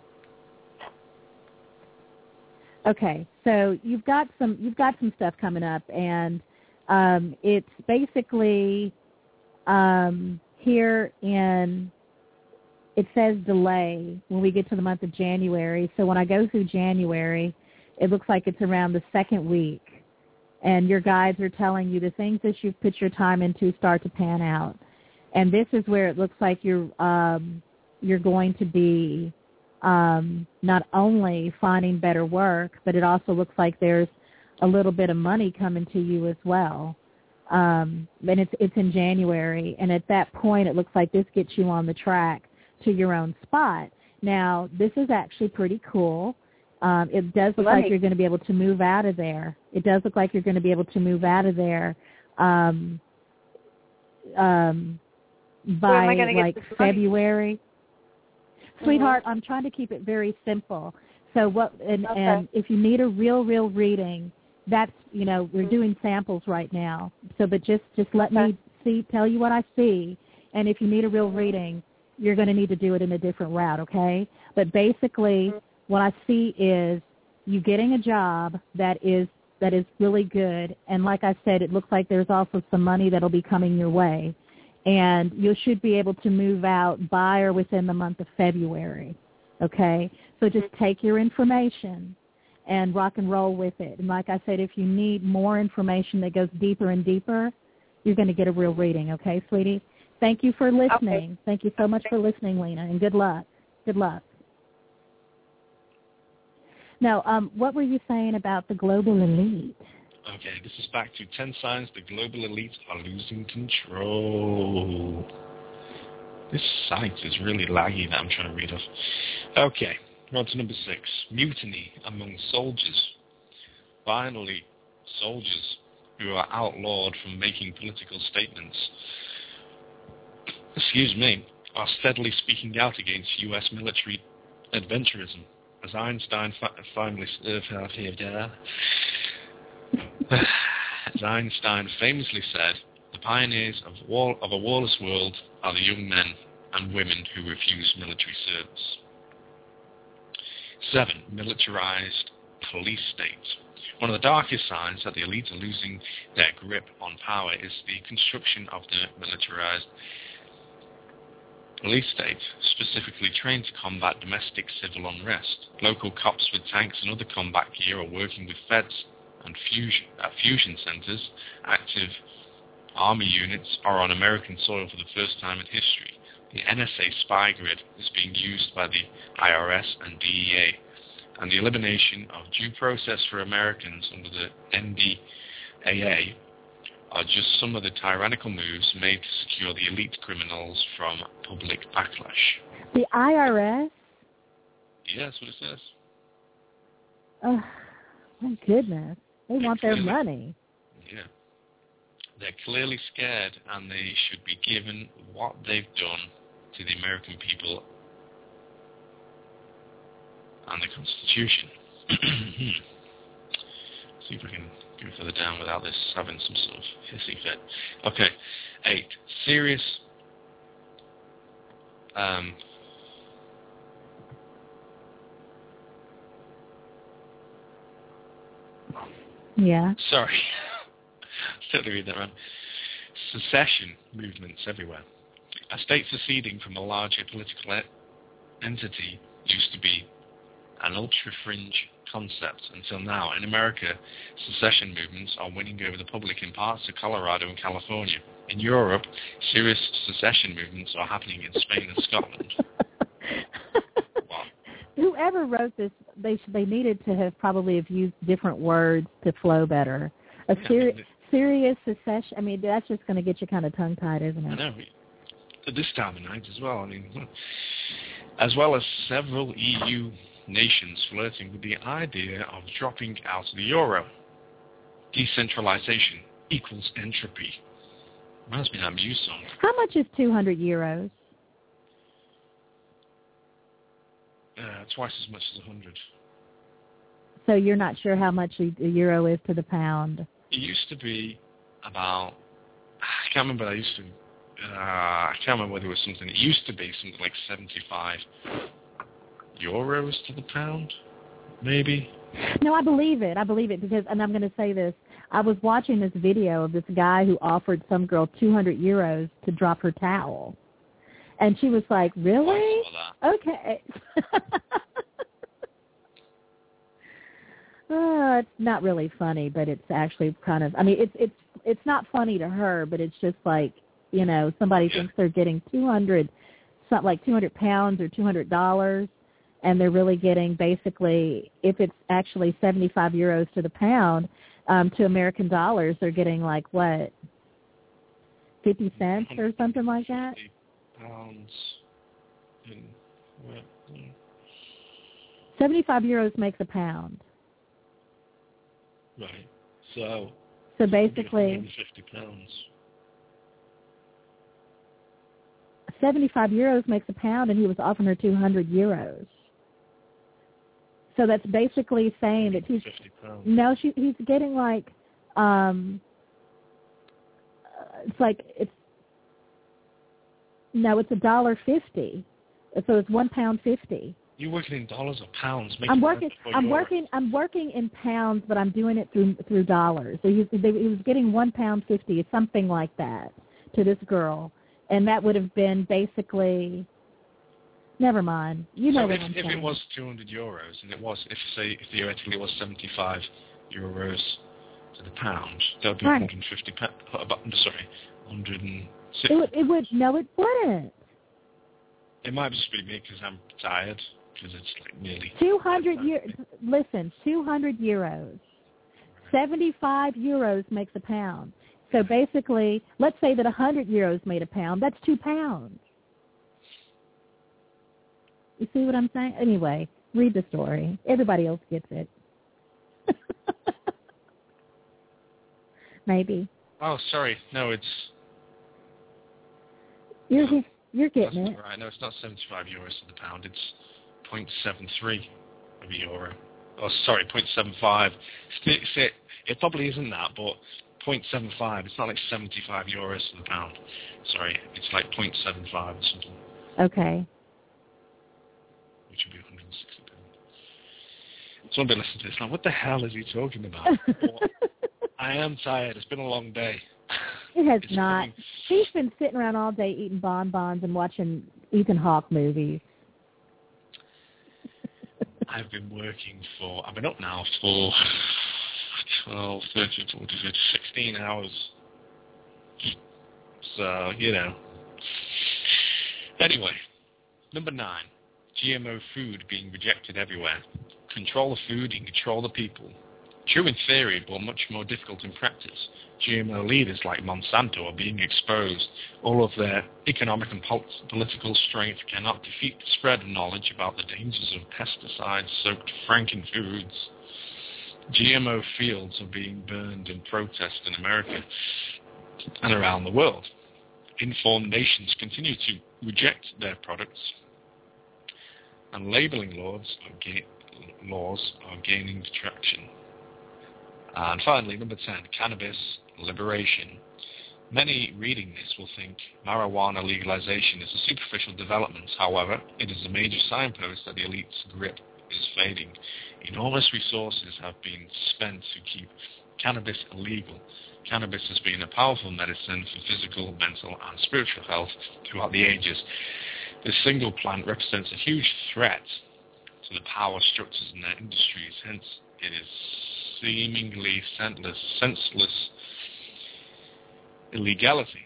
[SPEAKER 1] Okay, so you've got some you've got some stuff coming up, and um, it's basically um, here in. It says delay when we get to the month of January. So when I go through January, it looks like it's around the second week, and your guides are telling you the things that you've put your time into start to pan out, and this is where it looks like you're um, you're going to be. Um, not only finding better work, but it also looks like there's a little bit of money coming to you as well. Um, and it's it's in January, and at that point, it looks like this gets you on the track to your own spot. Now, this is actually pretty cool. Um, it does look like you're going to be able to move out of there. It does look like you're going to be able to move out of there um, um, by like February. Sweetheart, I'm trying to keep it very simple. So what? And,
[SPEAKER 9] Okay.
[SPEAKER 1] and if you need a real, real reading, that's you know we're doing samples right now. So, but just just let
[SPEAKER 9] Okay.
[SPEAKER 1] me see, tell you what I see, and if you need a real reading, you're going to need to do it in a different route, okay? But basically, what I see is you getting a job that is that is really good, and like I said, it looks like there's also some money that'll be coming your way. And you should be able to move out by or within the month of February, okay? So just take your information and rock and roll with it. And like I said, if you need more information that goes deeper and deeper, you're going to get a real reading, okay, sweetie? Thank you for listening.
[SPEAKER 9] Okay.
[SPEAKER 1] Thank you so much for listening, Lena, and good luck. Good luck. Now, um, what were you saying about the global elite?
[SPEAKER 2] Okay, this is back to ten signs the global elite are losing control. This site is really laggy that I'm trying to read off. Okay, we're on to number six. Mutiny among soldiers. Finally, soldiers who are outlawed from making political statements, excuse me, are steadily speaking out against U S military adventurism. As Einstein fa- finally... Uh, As Einstein famously said, the pioneers of, wall, of a warless world are the young men and women who refuse military service. Seven, militarized police state. One of the darkest signs that the elite are losing their grip on power is the construction of the militarized police state, specifically trained to combat domestic civil unrest. Local cops with tanks and other combat gear are working with feds and fusion, uh, fusion centers. Active army units are on American soil for the first time in history. The N S A spy grid is being used by the I R S and D E A, and the elimination of due process for Americans under the N D A A are just some of the tyrannical moves made to secure the elite criminals from public backlash.
[SPEAKER 1] The I R S?
[SPEAKER 2] Yeah, that's what it says.
[SPEAKER 1] Oh, my goodness. They
[SPEAKER 2] They're
[SPEAKER 1] want their
[SPEAKER 2] clearly,
[SPEAKER 1] money.
[SPEAKER 2] Yeah. They're clearly scared, and they should be given what they've done to the American people and the Constitution. See if I can go further down without this having some sort of hissy fit. Okay. Eight. Serious... Um...
[SPEAKER 1] Yeah.
[SPEAKER 2] Sorry. Totally read that wrong. Secession movements everywhere. A state seceding from a larger political e- entity used to be an ultra-fringe concept until now. In America, secession movements are winning over the public in parts of Colorado and California. In Europe, serious secession movements are happening in Spain and Scotland. Wow.
[SPEAKER 1] Whoever wrote this, they should, they needed to have probably have used different words to flow better. A seri- yeah, serious secession. I mean, that's just going to get you kind of tongue-tied, isn't it?
[SPEAKER 2] I know. At this time of night as well. I mean, as well as several E U nations flirting with the idea of dropping out of the euro. Decentralization equals entropy. Reminds me of that Muse song.
[SPEAKER 1] How much is two hundred euros?
[SPEAKER 2] Uh, twice as much as one hundred.
[SPEAKER 1] So you're not sure how much a euro is to the pound?
[SPEAKER 2] It used to be about, I can't remember, I used to, uh, I can't remember whether it was something, it used to be something like seventy-five euros to the pound, maybe.
[SPEAKER 1] No, I believe it. I believe it because, and I'm going to say this, I was watching this video of this guy who offered some girl two hundred euros to drop her towel. And she was like, really?
[SPEAKER 2] I saw that.
[SPEAKER 1] Okay. Uh, it's not really funny, but it's actually kind of, I mean, it's it's it's not funny to her, but it's just like, you know, somebody
[SPEAKER 2] yeah.
[SPEAKER 1] thinks they're getting two hundred, something like two hundred pounds or two hundred dollars, and they're really getting basically, if it's actually seventy-five euros to the pound, um, to American dollars, they're getting like, what, fifty cents or something like that?
[SPEAKER 2] Pounds in, what, yeah.
[SPEAKER 1] seventy-five euros makes a pound.
[SPEAKER 2] Right. So,
[SPEAKER 1] so basically,
[SPEAKER 2] one hundred fifty pounds.
[SPEAKER 1] seventy-five euros makes a pound, and he was offering her two hundred euros. So that's basically saying that he's
[SPEAKER 2] pounds.
[SPEAKER 1] no, she, he's getting like, um, it's like it's no, it's a dollar fifty. So it's one pound fifty.
[SPEAKER 2] You're working in dollars or pounds?
[SPEAKER 1] I'm working. I'm working. I'm working in pounds, but I'm doing it through through dollars. So he, they, he was getting one pound fifty, something like that, to this girl, and that would have been basically. Never mind. You know
[SPEAKER 2] so
[SPEAKER 1] what
[SPEAKER 2] if,
[SPEAKER 1] I'm
[SPEAKER 2] if
[SPEAKER 1] saying.
[SPEAKER 2] it was two hundred euros, and it was, if say if theoretically it was seventy-five euros to the pound, that would be
[SPEAKER 1] right.
[SPEAKER 2] one hundred fifty. Pa- sorry, one hundred sixty.
[SPEAKER 1] It would, it would. No, it wouldn't.
[SPEAKER 2] It might just be me because I'm tired. Because it's like nearly
[SPEAKER 1] two hundred euros. Listen, two hundred euros. seventy-five euros makes a pound. So basically, let's say that one hundred euros made a pound. That's two pounds. You see what I'm saying? Anyway, read the story. Everybody else gets it. Maybe.
[SPEAKER 2] Oh, sorry. No, it's...
[SPEAKER 1] You're, you're getting
[SPEAKER 2] That's
[SPEAKER 1] it.
[SPEAKER 2] Right. No, it's not seventy-five euros to the pound. It's zero point seven three of a euro. Oh, sorry, zero point seven five. It, it, it probably isn't that, but zero point seven five. It's not like seventy-five euros to the pound. Sorry, it's like zero point seven five or something.
[SPEAKER 1] Okay.
[SPEAKER 2] Which would be one hundred sixty pounds. Somebody listen to this now. What the hell is he talking about? Well, I am tired. It's been a long day.
[SPEAKER 1] It has
[SPEAKER 2] it's
[SPEAKER 1] not.
[SPEAKER 2] coming.
[SPEAKER 1] He's been sitting around all day eating bonbons and watching Ethan Hawke movies.
[SPEAKER 2] I've been working for, I've been up now for twelve, thirteen, fourteen, fifteen, sixteen hours. So, you know. Anyway, number nine, G M O food being rejected everywhere. Control the food and control the people. True in theory, but much more difficult in practice. G M O leaders like Monsanto are being exposed. All of their economic and pol- political strength cannot defeat the spread of knowledge about the dangers of pesticide-soaked frankenfoods. G M O fields are being burned in protest in America and around the world. Informed nations continue to reject their products, and labeling laws are, ga- laws are gaining traction. And finally, number ten, cannabis liberation. Many reading this will think marijuana legalization is a superficial development. However, it is a major signpost that the elite's grip is fading. Enormous resources have been spent to keep cannabis illegal. Cannabis has been a powerful medicine for physical, mental, and spiritual health throughout the ages. This single plant represents a huge threat to the power structures in their industries. Hence, it is seemingly senseless, senseless illegality.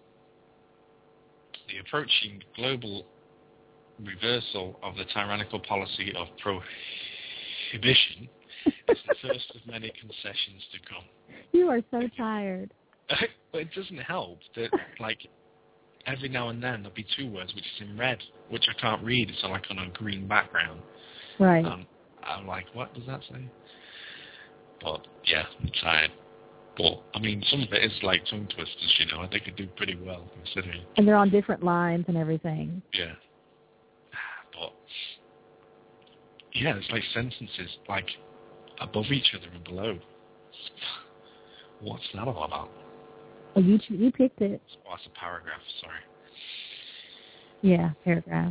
[SPEAKER 2] The approaching global reversal of the tyrannical policy of prohibition is the first of many concessions to come.
[SPEAKER 1] You are so tired.
[SPEAKER 2] But it doesn't help that, like, every now and then there'll be two words which is in red, which I can't read. It's like on a green background.
[SPEAKER 1] Right.
[SPEAKER 2] Um, I'm like, what does that say? But, yeah, I'm tired. But, I mean, some of it is like tongue twisters, you know. They could do pretty well, considering.
[SPEAKER 1] And they're on different lines and everything.
[SPEAKER 2] Yeah. But, yeah, it's like sentences, like, above each other and below. What's that all about?
[SPEAKER 1] Oh, you you picked it.
[SPEAKER 2] Oh, it's a paragraph, sorry.
[SPEAKER 1] Yeah, paragraph.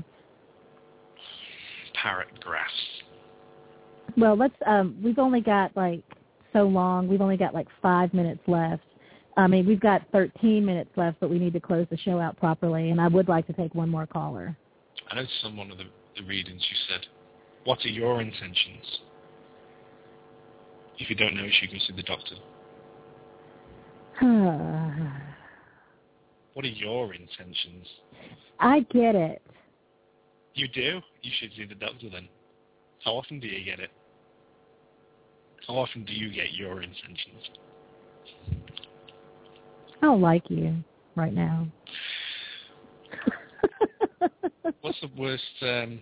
[SPEAKER 2] Paragraphs.
[SPEAKER 1] Well, let's, um, we've only got, like, so long. We've only got, like, five minutes left. I mean, we've got thirteen minutes left, but we need to close the show out properly, and I would like to take one more caller.
[SPEAKER 2] I noticed on one of the, the readings you said, what are your intentions? If you don't know, you should go see the doctor. What are your intentions?
[SPEAKER 1] I get it.
[SPEAKER 2] You do? You should see the doctor then. How often do you get it? How often do you get your intentions?
[SPEAKER 1] I don't like you right now.
[SPEAKER 2] What's the worst um,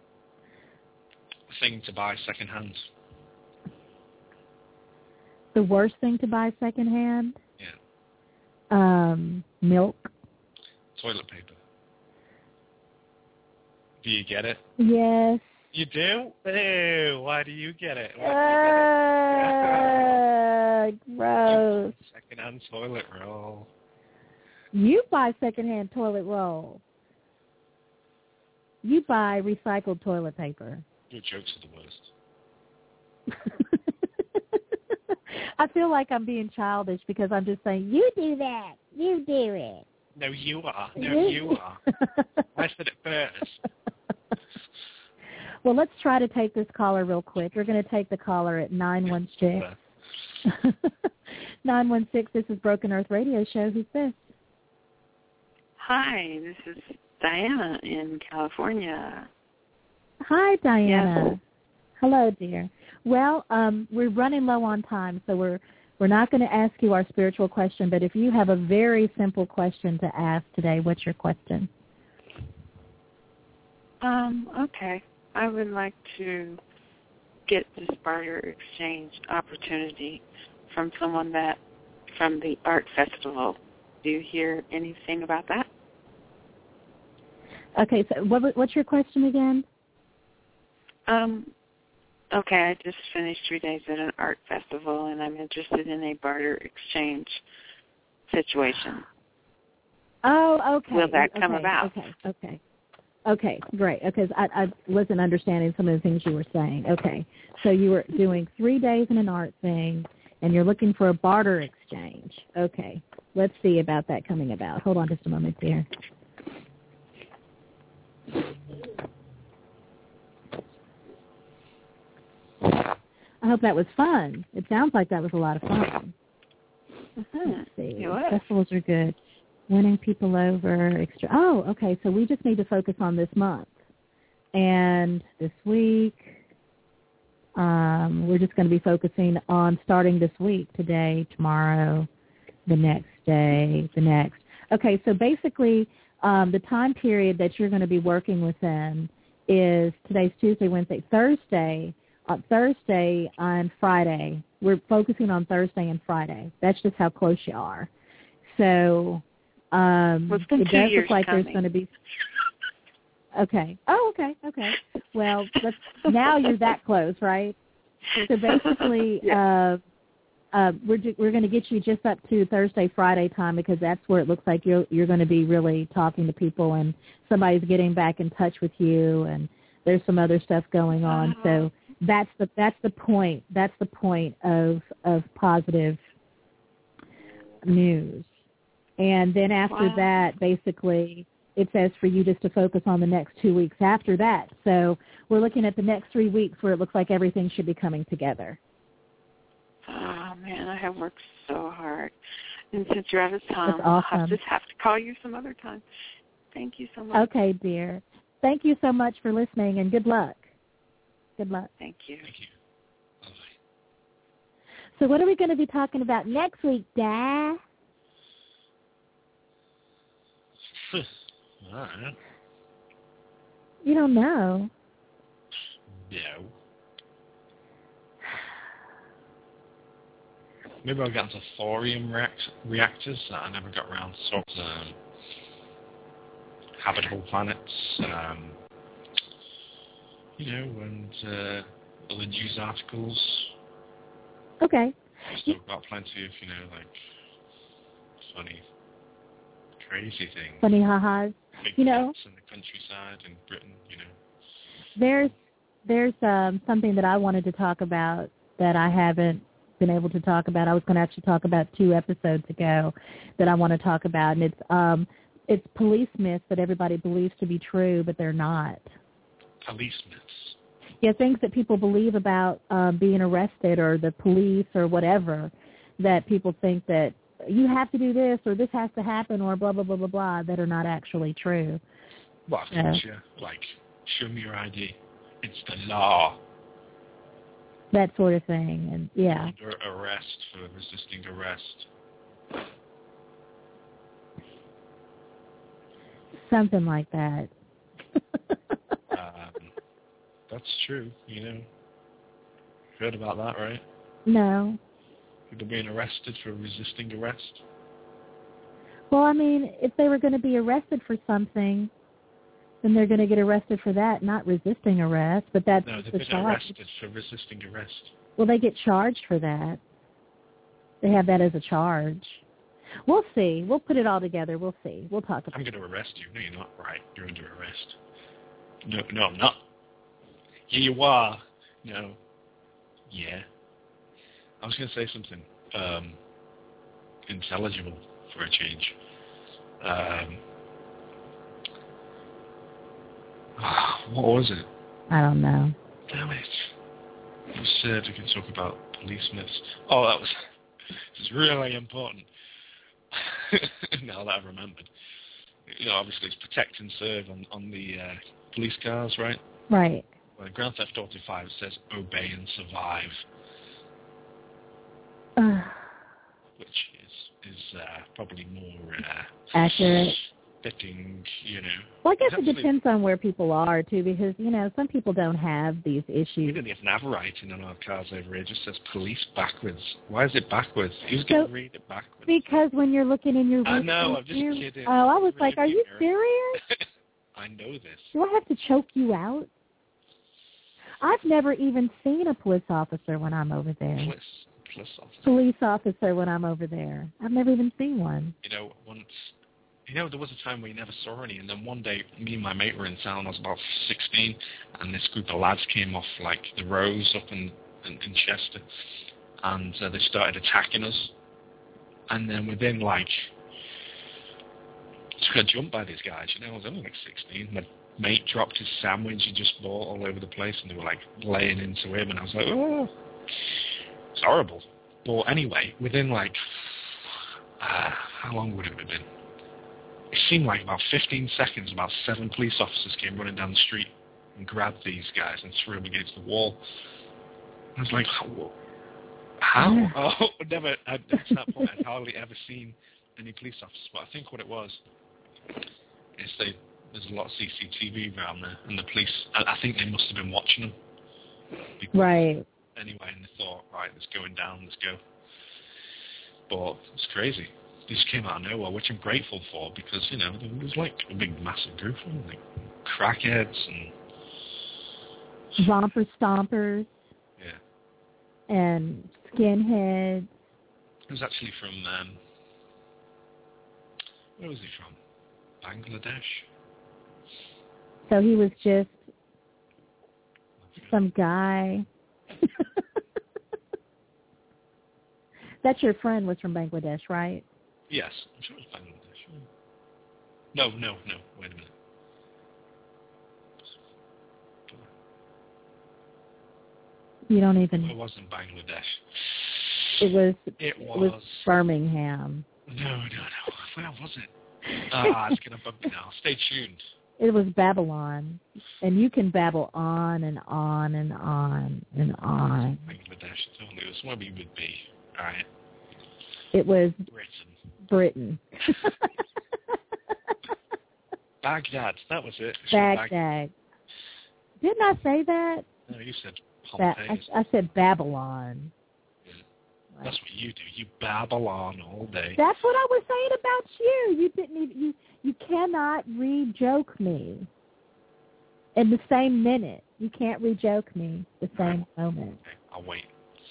[SPEAKER 2] thing to buy secondhand?
[SPEAKER 1] The worst thing to buy secondhand?
[SPEAKER 2] Yeah.
[SPEAKER 1] Um, milk.
[SPEAKER 2] Toilet paper. Do you get it?
[SPEAKER 1] Yes.
[SPEAKER 2] You do? Ew, why do you get it? Why
[SPEAKER 1] do you get it? Uh, gross.
[SPEAKER 2] Secondhand toilet roll.
[SPEAKER 1] You buy secondhand toilet roll. You buy recycled toilet paper.
[SPEAKER 2] Your jokes are the worst.
[SPEAKER 1] I feel like I'm being childish because I'm just saying, you do that. You do it.
[SPEAKER 2] No, you are. No, you are. I said it first.
[SPEAKER 1] Well, let's try to take this caller real quick. We're going to take the caller at nine one six. nine one six, this is Broken Earth Radio Show. Who's this?
[SPEAKER 10] Hi, this is Diana in California.
[SPEAKER 1] Hi, Diana.
[SPEAKER 10] Yes.
[SPEAKER 1] Hello, dear. Well, um, we're running low on time, so we're we're not going to ask you our spiritual question, but if you have a very simple question to ask today, what's your question?
[SPEAKER 10] Um, okay. I would like to get this barter exchange opportunity from someone that, from the art festival. Do you hear anything about that?
[SPEAKER 1] Okay, so what, what's your question again?
[SPEAKER 10] Um, okay, I just finished three days at an art festival, and I'm interested in a barter exchange situation.
[SPEAKER 1] Oh, okay.
[SPEAKER 10] Will that come
[SPEAKER 1] okay,
[SPEAKER 10] about?
[SPEAKER 1] Okay, okay. Okay, great, because I, I wasn't understanding some of the things you were saying. Okay, so you were doing three days in an art thing, and you're looking for a barter exchange. Okay, let's see about that coming about. Hold on just a moment, dear. I hope that was fun. It sounds like that was a lot of fun.
[SPEAKER 10] Mm-hmm.
[SPEAKER 1] Let's see. Festivals are good. Winning people over. Extra. Oh, okay. So we just need to focus on this month. And this week, um, um, we're just going to be focusing on starting this week, today, tomorrow, the next day, the next. Okay, so basically um, the time period that you're going to be working within is today's Tuesday, Wednesday, Thursday, uh, Thursday and Friday. We're focusing on Thursday and Friday. That's just how close you are. So um,
[SPEAKER 10] well,
[SPEAKER 1] it does look like
[SPEAKER 10] coming.
[SPEAKER 1] there's going to be... Okay. Oh, okay, okay. Well, let's, now you're that close, right? So basically, yeah. uh, uh, we're we're going to get you just up to Thursday, Friday time because that's where it looks like you're you're going to be really talking to people and somebody's getting back in touch with you, and there's some other stuff going on. Uh-huh. So that's the that's the point. That's the point of of positive news. And then after wow. that, basically, it says for you just to focus on the next two weeks after that. So we're looking at the next three weeks where it looks like everything should be coming together.
[SPEAKER 10] Oh, man, I have worked so hard. And since you're out of time,
[SPEAKER 1] awesome.
[SPEAKER 10] I'll just have to call you some other time. Thank you so much.
[SPEAKER 1] Okay, dear. Thank you so much for listening, and good luck. Good luck.
[SPEAKER 10] Thank you.
[SPEAKER 2] Thank you. Bye-bye.
[SPEAKER 1] So what are we going to be talking about next week, Dad?
[SPEAKER 2] All right.
[SPEAKER 1] You don't know.
[SPEAKER 2] No. Maybe I'll get into thorium react- reactors that I never got around to sort of um, habitable planets, um, you know, and uh, other news articles.
[SPEAKER 1] Okay.
[SPEAKER 2] I've still got plenty of, you know, like, funny, crazy things.
[SPEAKER 1] Funny ha-has.
[SPEAKER 2] Big
[SPEAKER 1] you know,
[SPEAKER 2] in the countryside in Britain, you know.
[SPEAKER 1] There's there's um, something that I wanted to talk about that I haven't been able to talk about. I was going to actually talk about two episodes ago that I want to talk about, and it's um it's police myths that everybody believes to be true, but they're not.
[SPEAKER 2] Police myths.
[SPEAKER 1] Yeah, things that people believe about uh, being arrested or the police or whatever, that people think that you have to do this or this has to happen or blah, blah, blah, blah, blah, that are not actually true.
[SPEAKER 2] What?
[SPEAKER 1] Yeah.
[SPEAKER 2] Yeah. Like, show me your I D. It's the law.
[SPEAKER 1] That sort of thing. And yeah.
[SPEAKER 2] Under arrest for resisting arrest.
[SPEAKER 1] Something like that.
[SPEAKER 2] um, that's true, you know. Heard about that, right?
[SPEAKER 1] No.
[SPEAKER 2] People being arrested for resisting arrest.
[SPEAKER 1] Well, I mean, if they were going to be arrested for something, then they're going to get arrested for that, not resisting arrest. But that's
[SPEAKER 2] no, they've
[SPEAKER 1] the
[SPEAKER 2] been
[SPEAKER 1] charge.
[SPEAKER 2] arrested for resisting arrest.
[SPEAKER 1] Well, they get charged for that. They have that as a charge. We'll see. We'll put it all together. We'll see. We'll talk about it.
[SPEAKER 2] I'm going to arrest you. No, you're not. Right. You're under arrest. No, no, I'm not. Yeah, you are. No. Yeah. I was going to say something um, intelligible for a change. Um, what was it?
[SPEAKER 1] I don't know.
[SPEAKER 2] Damn it. You said we can talk about police myths. Oh, that was... This is really important. Now that I've remembered. You know, obviously it's protect and serve on, on the uh, police cars, right?
[SPEAKER 1] Right.
[SPEAKER 2] Well, in Grand Theft Auto five it says obey and survive.
[SPEAKER 1] Uh,
[SPEAKER 2] which is is uh, probably more uh,
[SPEAKER 1] accurate.
[SPEAKER 2] Fitting, you know.
[SPEAKER 1] Well, I guess
[SPEAKER 2] Actually,
[SPEAKER 1] it depends on where people are, too, because, you know, some people don't have these issues.
[SPEAKER 2] We didn't even have writing on our cars over here. It just says police backwards. Why is it backwards? Who's
[SPEAKER 1] so,
[SPEAKER 2] going to read it backwards?
[SPEAKER 1] Because when you're looking in your...
[SPEAKER 2] I know, I'm just
[SPEAKER 1] you,
[SPEAKER 2] kidding.
[SPEAKER 1] Oh, I was
[SPEAKER 2] really
[SPEAKER 1] like, are you serious?
[SPEAKER 2] I know this.
[SPEAKER 1] Do I have to choke you out? I've never even seen a police officer when I'm over there.
[SPEAKER 2] Police, police officer.
[SPEAKER 1] Police officer when I'm over there. I've never even seen one.
[SPEAKER 2] You know, once... You know, there was a time where you never saw any, and then one day, me and my mate were in town. I was about sixteen, and this group of lads came off, like, the rows up in, in, in Chester, and uh, they started attacking us. And then within, like, just got jumped by these guys, you know. I was only, like, sixteen. My mate dropped his sandwich he just bought all over the place, and they were, like, laying into him, and I was like, oh, it's horrible. But anyway, within, like, uh, how long would it have been? It seemed like about fifteen seconds, about seven police officers came running down the street and grabbed these guys and threw them against the wall. I was like, how? Yeah. Oh, never, at that point, I'd hardly ever seen any police officers, but I think what it was is they, there's a lot of C C T V around there, and the police, I, I think they must have been watching them.
[SPEAKER 1] Right.
[SPEAKER 2] Anyway, and they thought, right, it's going down, let's go. But it's crazy. They just came out of nowhere, which I'm grateful for, because, you know, there was like a big, massive group of them, like crackheads and...
[SPEAKER 1] Romper stompers.
[SPEAKER 2] Yeah.
[SPEAKER 1] And skinheads.
[SPEAKER 2] It was actually from, um, where was he from? Bangladesh?
[SPEAKER 1] So he was just some guy. That's your friend was from Bangladesh, right?
[SPEAKER 2] Yes. I'm sure it was Bangladesh. No, no, no. Wait a minute.
[SPEAKER 1] You don't even...
[SPEAKER 2] It wasn't Bangladesh.
[SPEAKER 1] It was...
[SPEAKER 2] It was...
[SPEAKER 1] It was Birmingham.
[SPEAKER 2] No, no, no. Where was it? Ah, it's going to bug me now. Stay tuned.
[SPEAKER 1] It was Babylon. And you can babble on and on and on and on.
[SPEAKER 2] Bangladesh. It was where we would be. All right.
[SPEAKER 1] It was
[SPEAKER 2] Britain.
[SPEAKER 1] Britain.
[SPEAKER 2] Baghdad. That was it.
[SPEAKER 1] Baghdad. Baghdad. Didn't I say that?
[SPEAKER 2] No, you said Pompeii.
[SPEAKER 1] Ba- I, I said Babylon.
[SPEAKER 2] Yeah. That's what you do. You babble on all day.
[SPEAKER 1] That's what I was saying about you. You didn't even, you you cannot re-joke me in the same minute. You can't re-joke me the same right. moment.
[SPEAKER 2] Okay, I'll wait.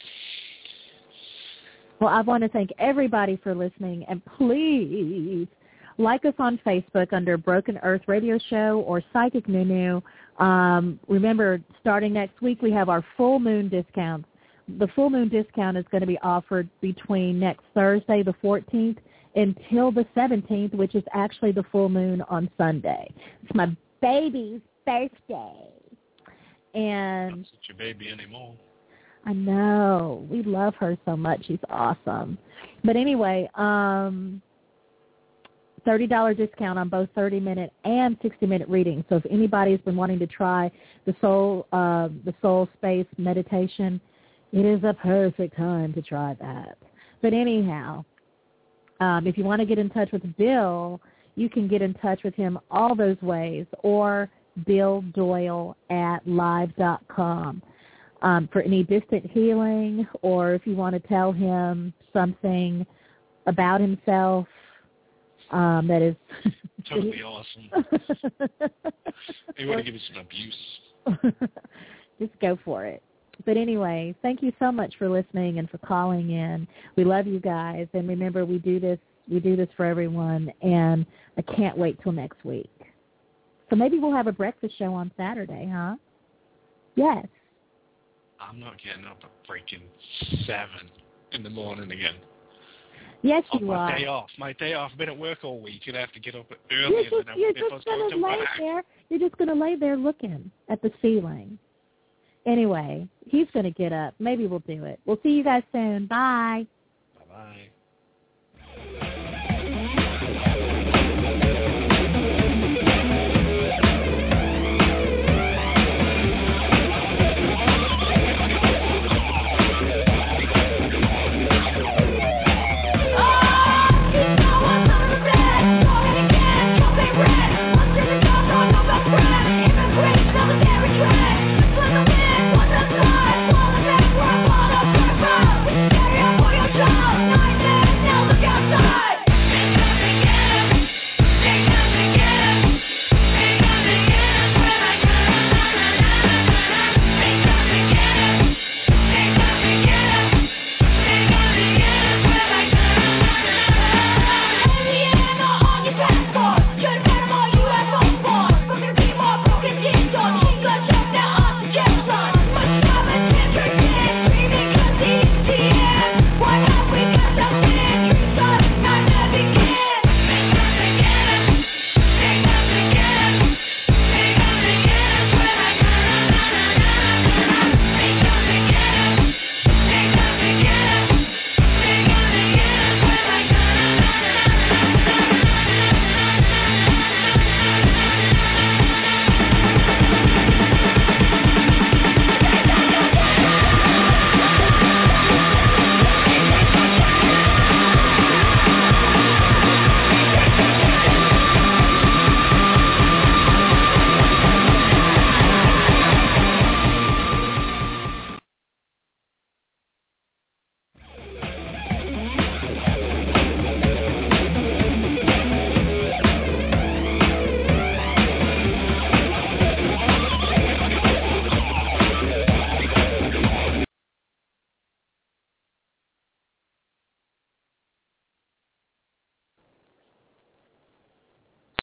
[SPEAKER 1] Well, I want to thank everybody for listening, and please like us on Facebook under Broken Earth Radio Show or Psychic Nunu. Um, remember, starting next week, we have our full moon discounts. The full moon discount is going to be offered between next Thursday, the fourteenth, until the seventeenth, which is actually the full moon on Sunday. It's my baby's birthday. And
[SPEAKER 2] not such a baby anymore.
[SPEAKER 1] I know. We love her so much. She's awesome. But anyway, um, thirty dollars discount on both thirty-minute and sixty-minute readings. So if anybody's been wanting to try the soul, uh, the soul space meditation, it is a perfect time to try that. But anyhow, um, if you want to get in touch with Bill, you can get in touch with him all those ways, or Bill Doyle at live dot com. Um, for any distant healing, or if you want to tell him something about himself um, that is
[SPEAKER 2] totally awesome. You want to give you some abuse.
[SPEAKER 1] Just go for it. But anyway, thank you so much for listening and for calling in. We love you guys, and remember, we do this we do this for everyone, and I can't wait till next week. So maybe we'll have a breakfast show on Saturday, huh? Yes.
[SPEAKER 2] I'm not getting up at freaking seven in the morning again.
[SPEAKER 1] Yes,
[SPEAKER 2] on
[SPEAKER 1] you
[SPEAKER 2] my
[SPEAKER 1] are.
[SPEAKER 2] My day off. My day off. I've been at work all week, and I have to get up earlier
[SPEAKER 1] You're just,
[SPEAKER 2] than I would if I was going to
[SPEAKER 1] lay
[SPEAKER 2] work.
[SPEAKER 1] There, you're just going to lay there looking at the ceiling. Anyway, he's going to get up. Maybe we'll do it. We'll see you guys soon. Bye.
[SPEAKER 2] Bye-bye.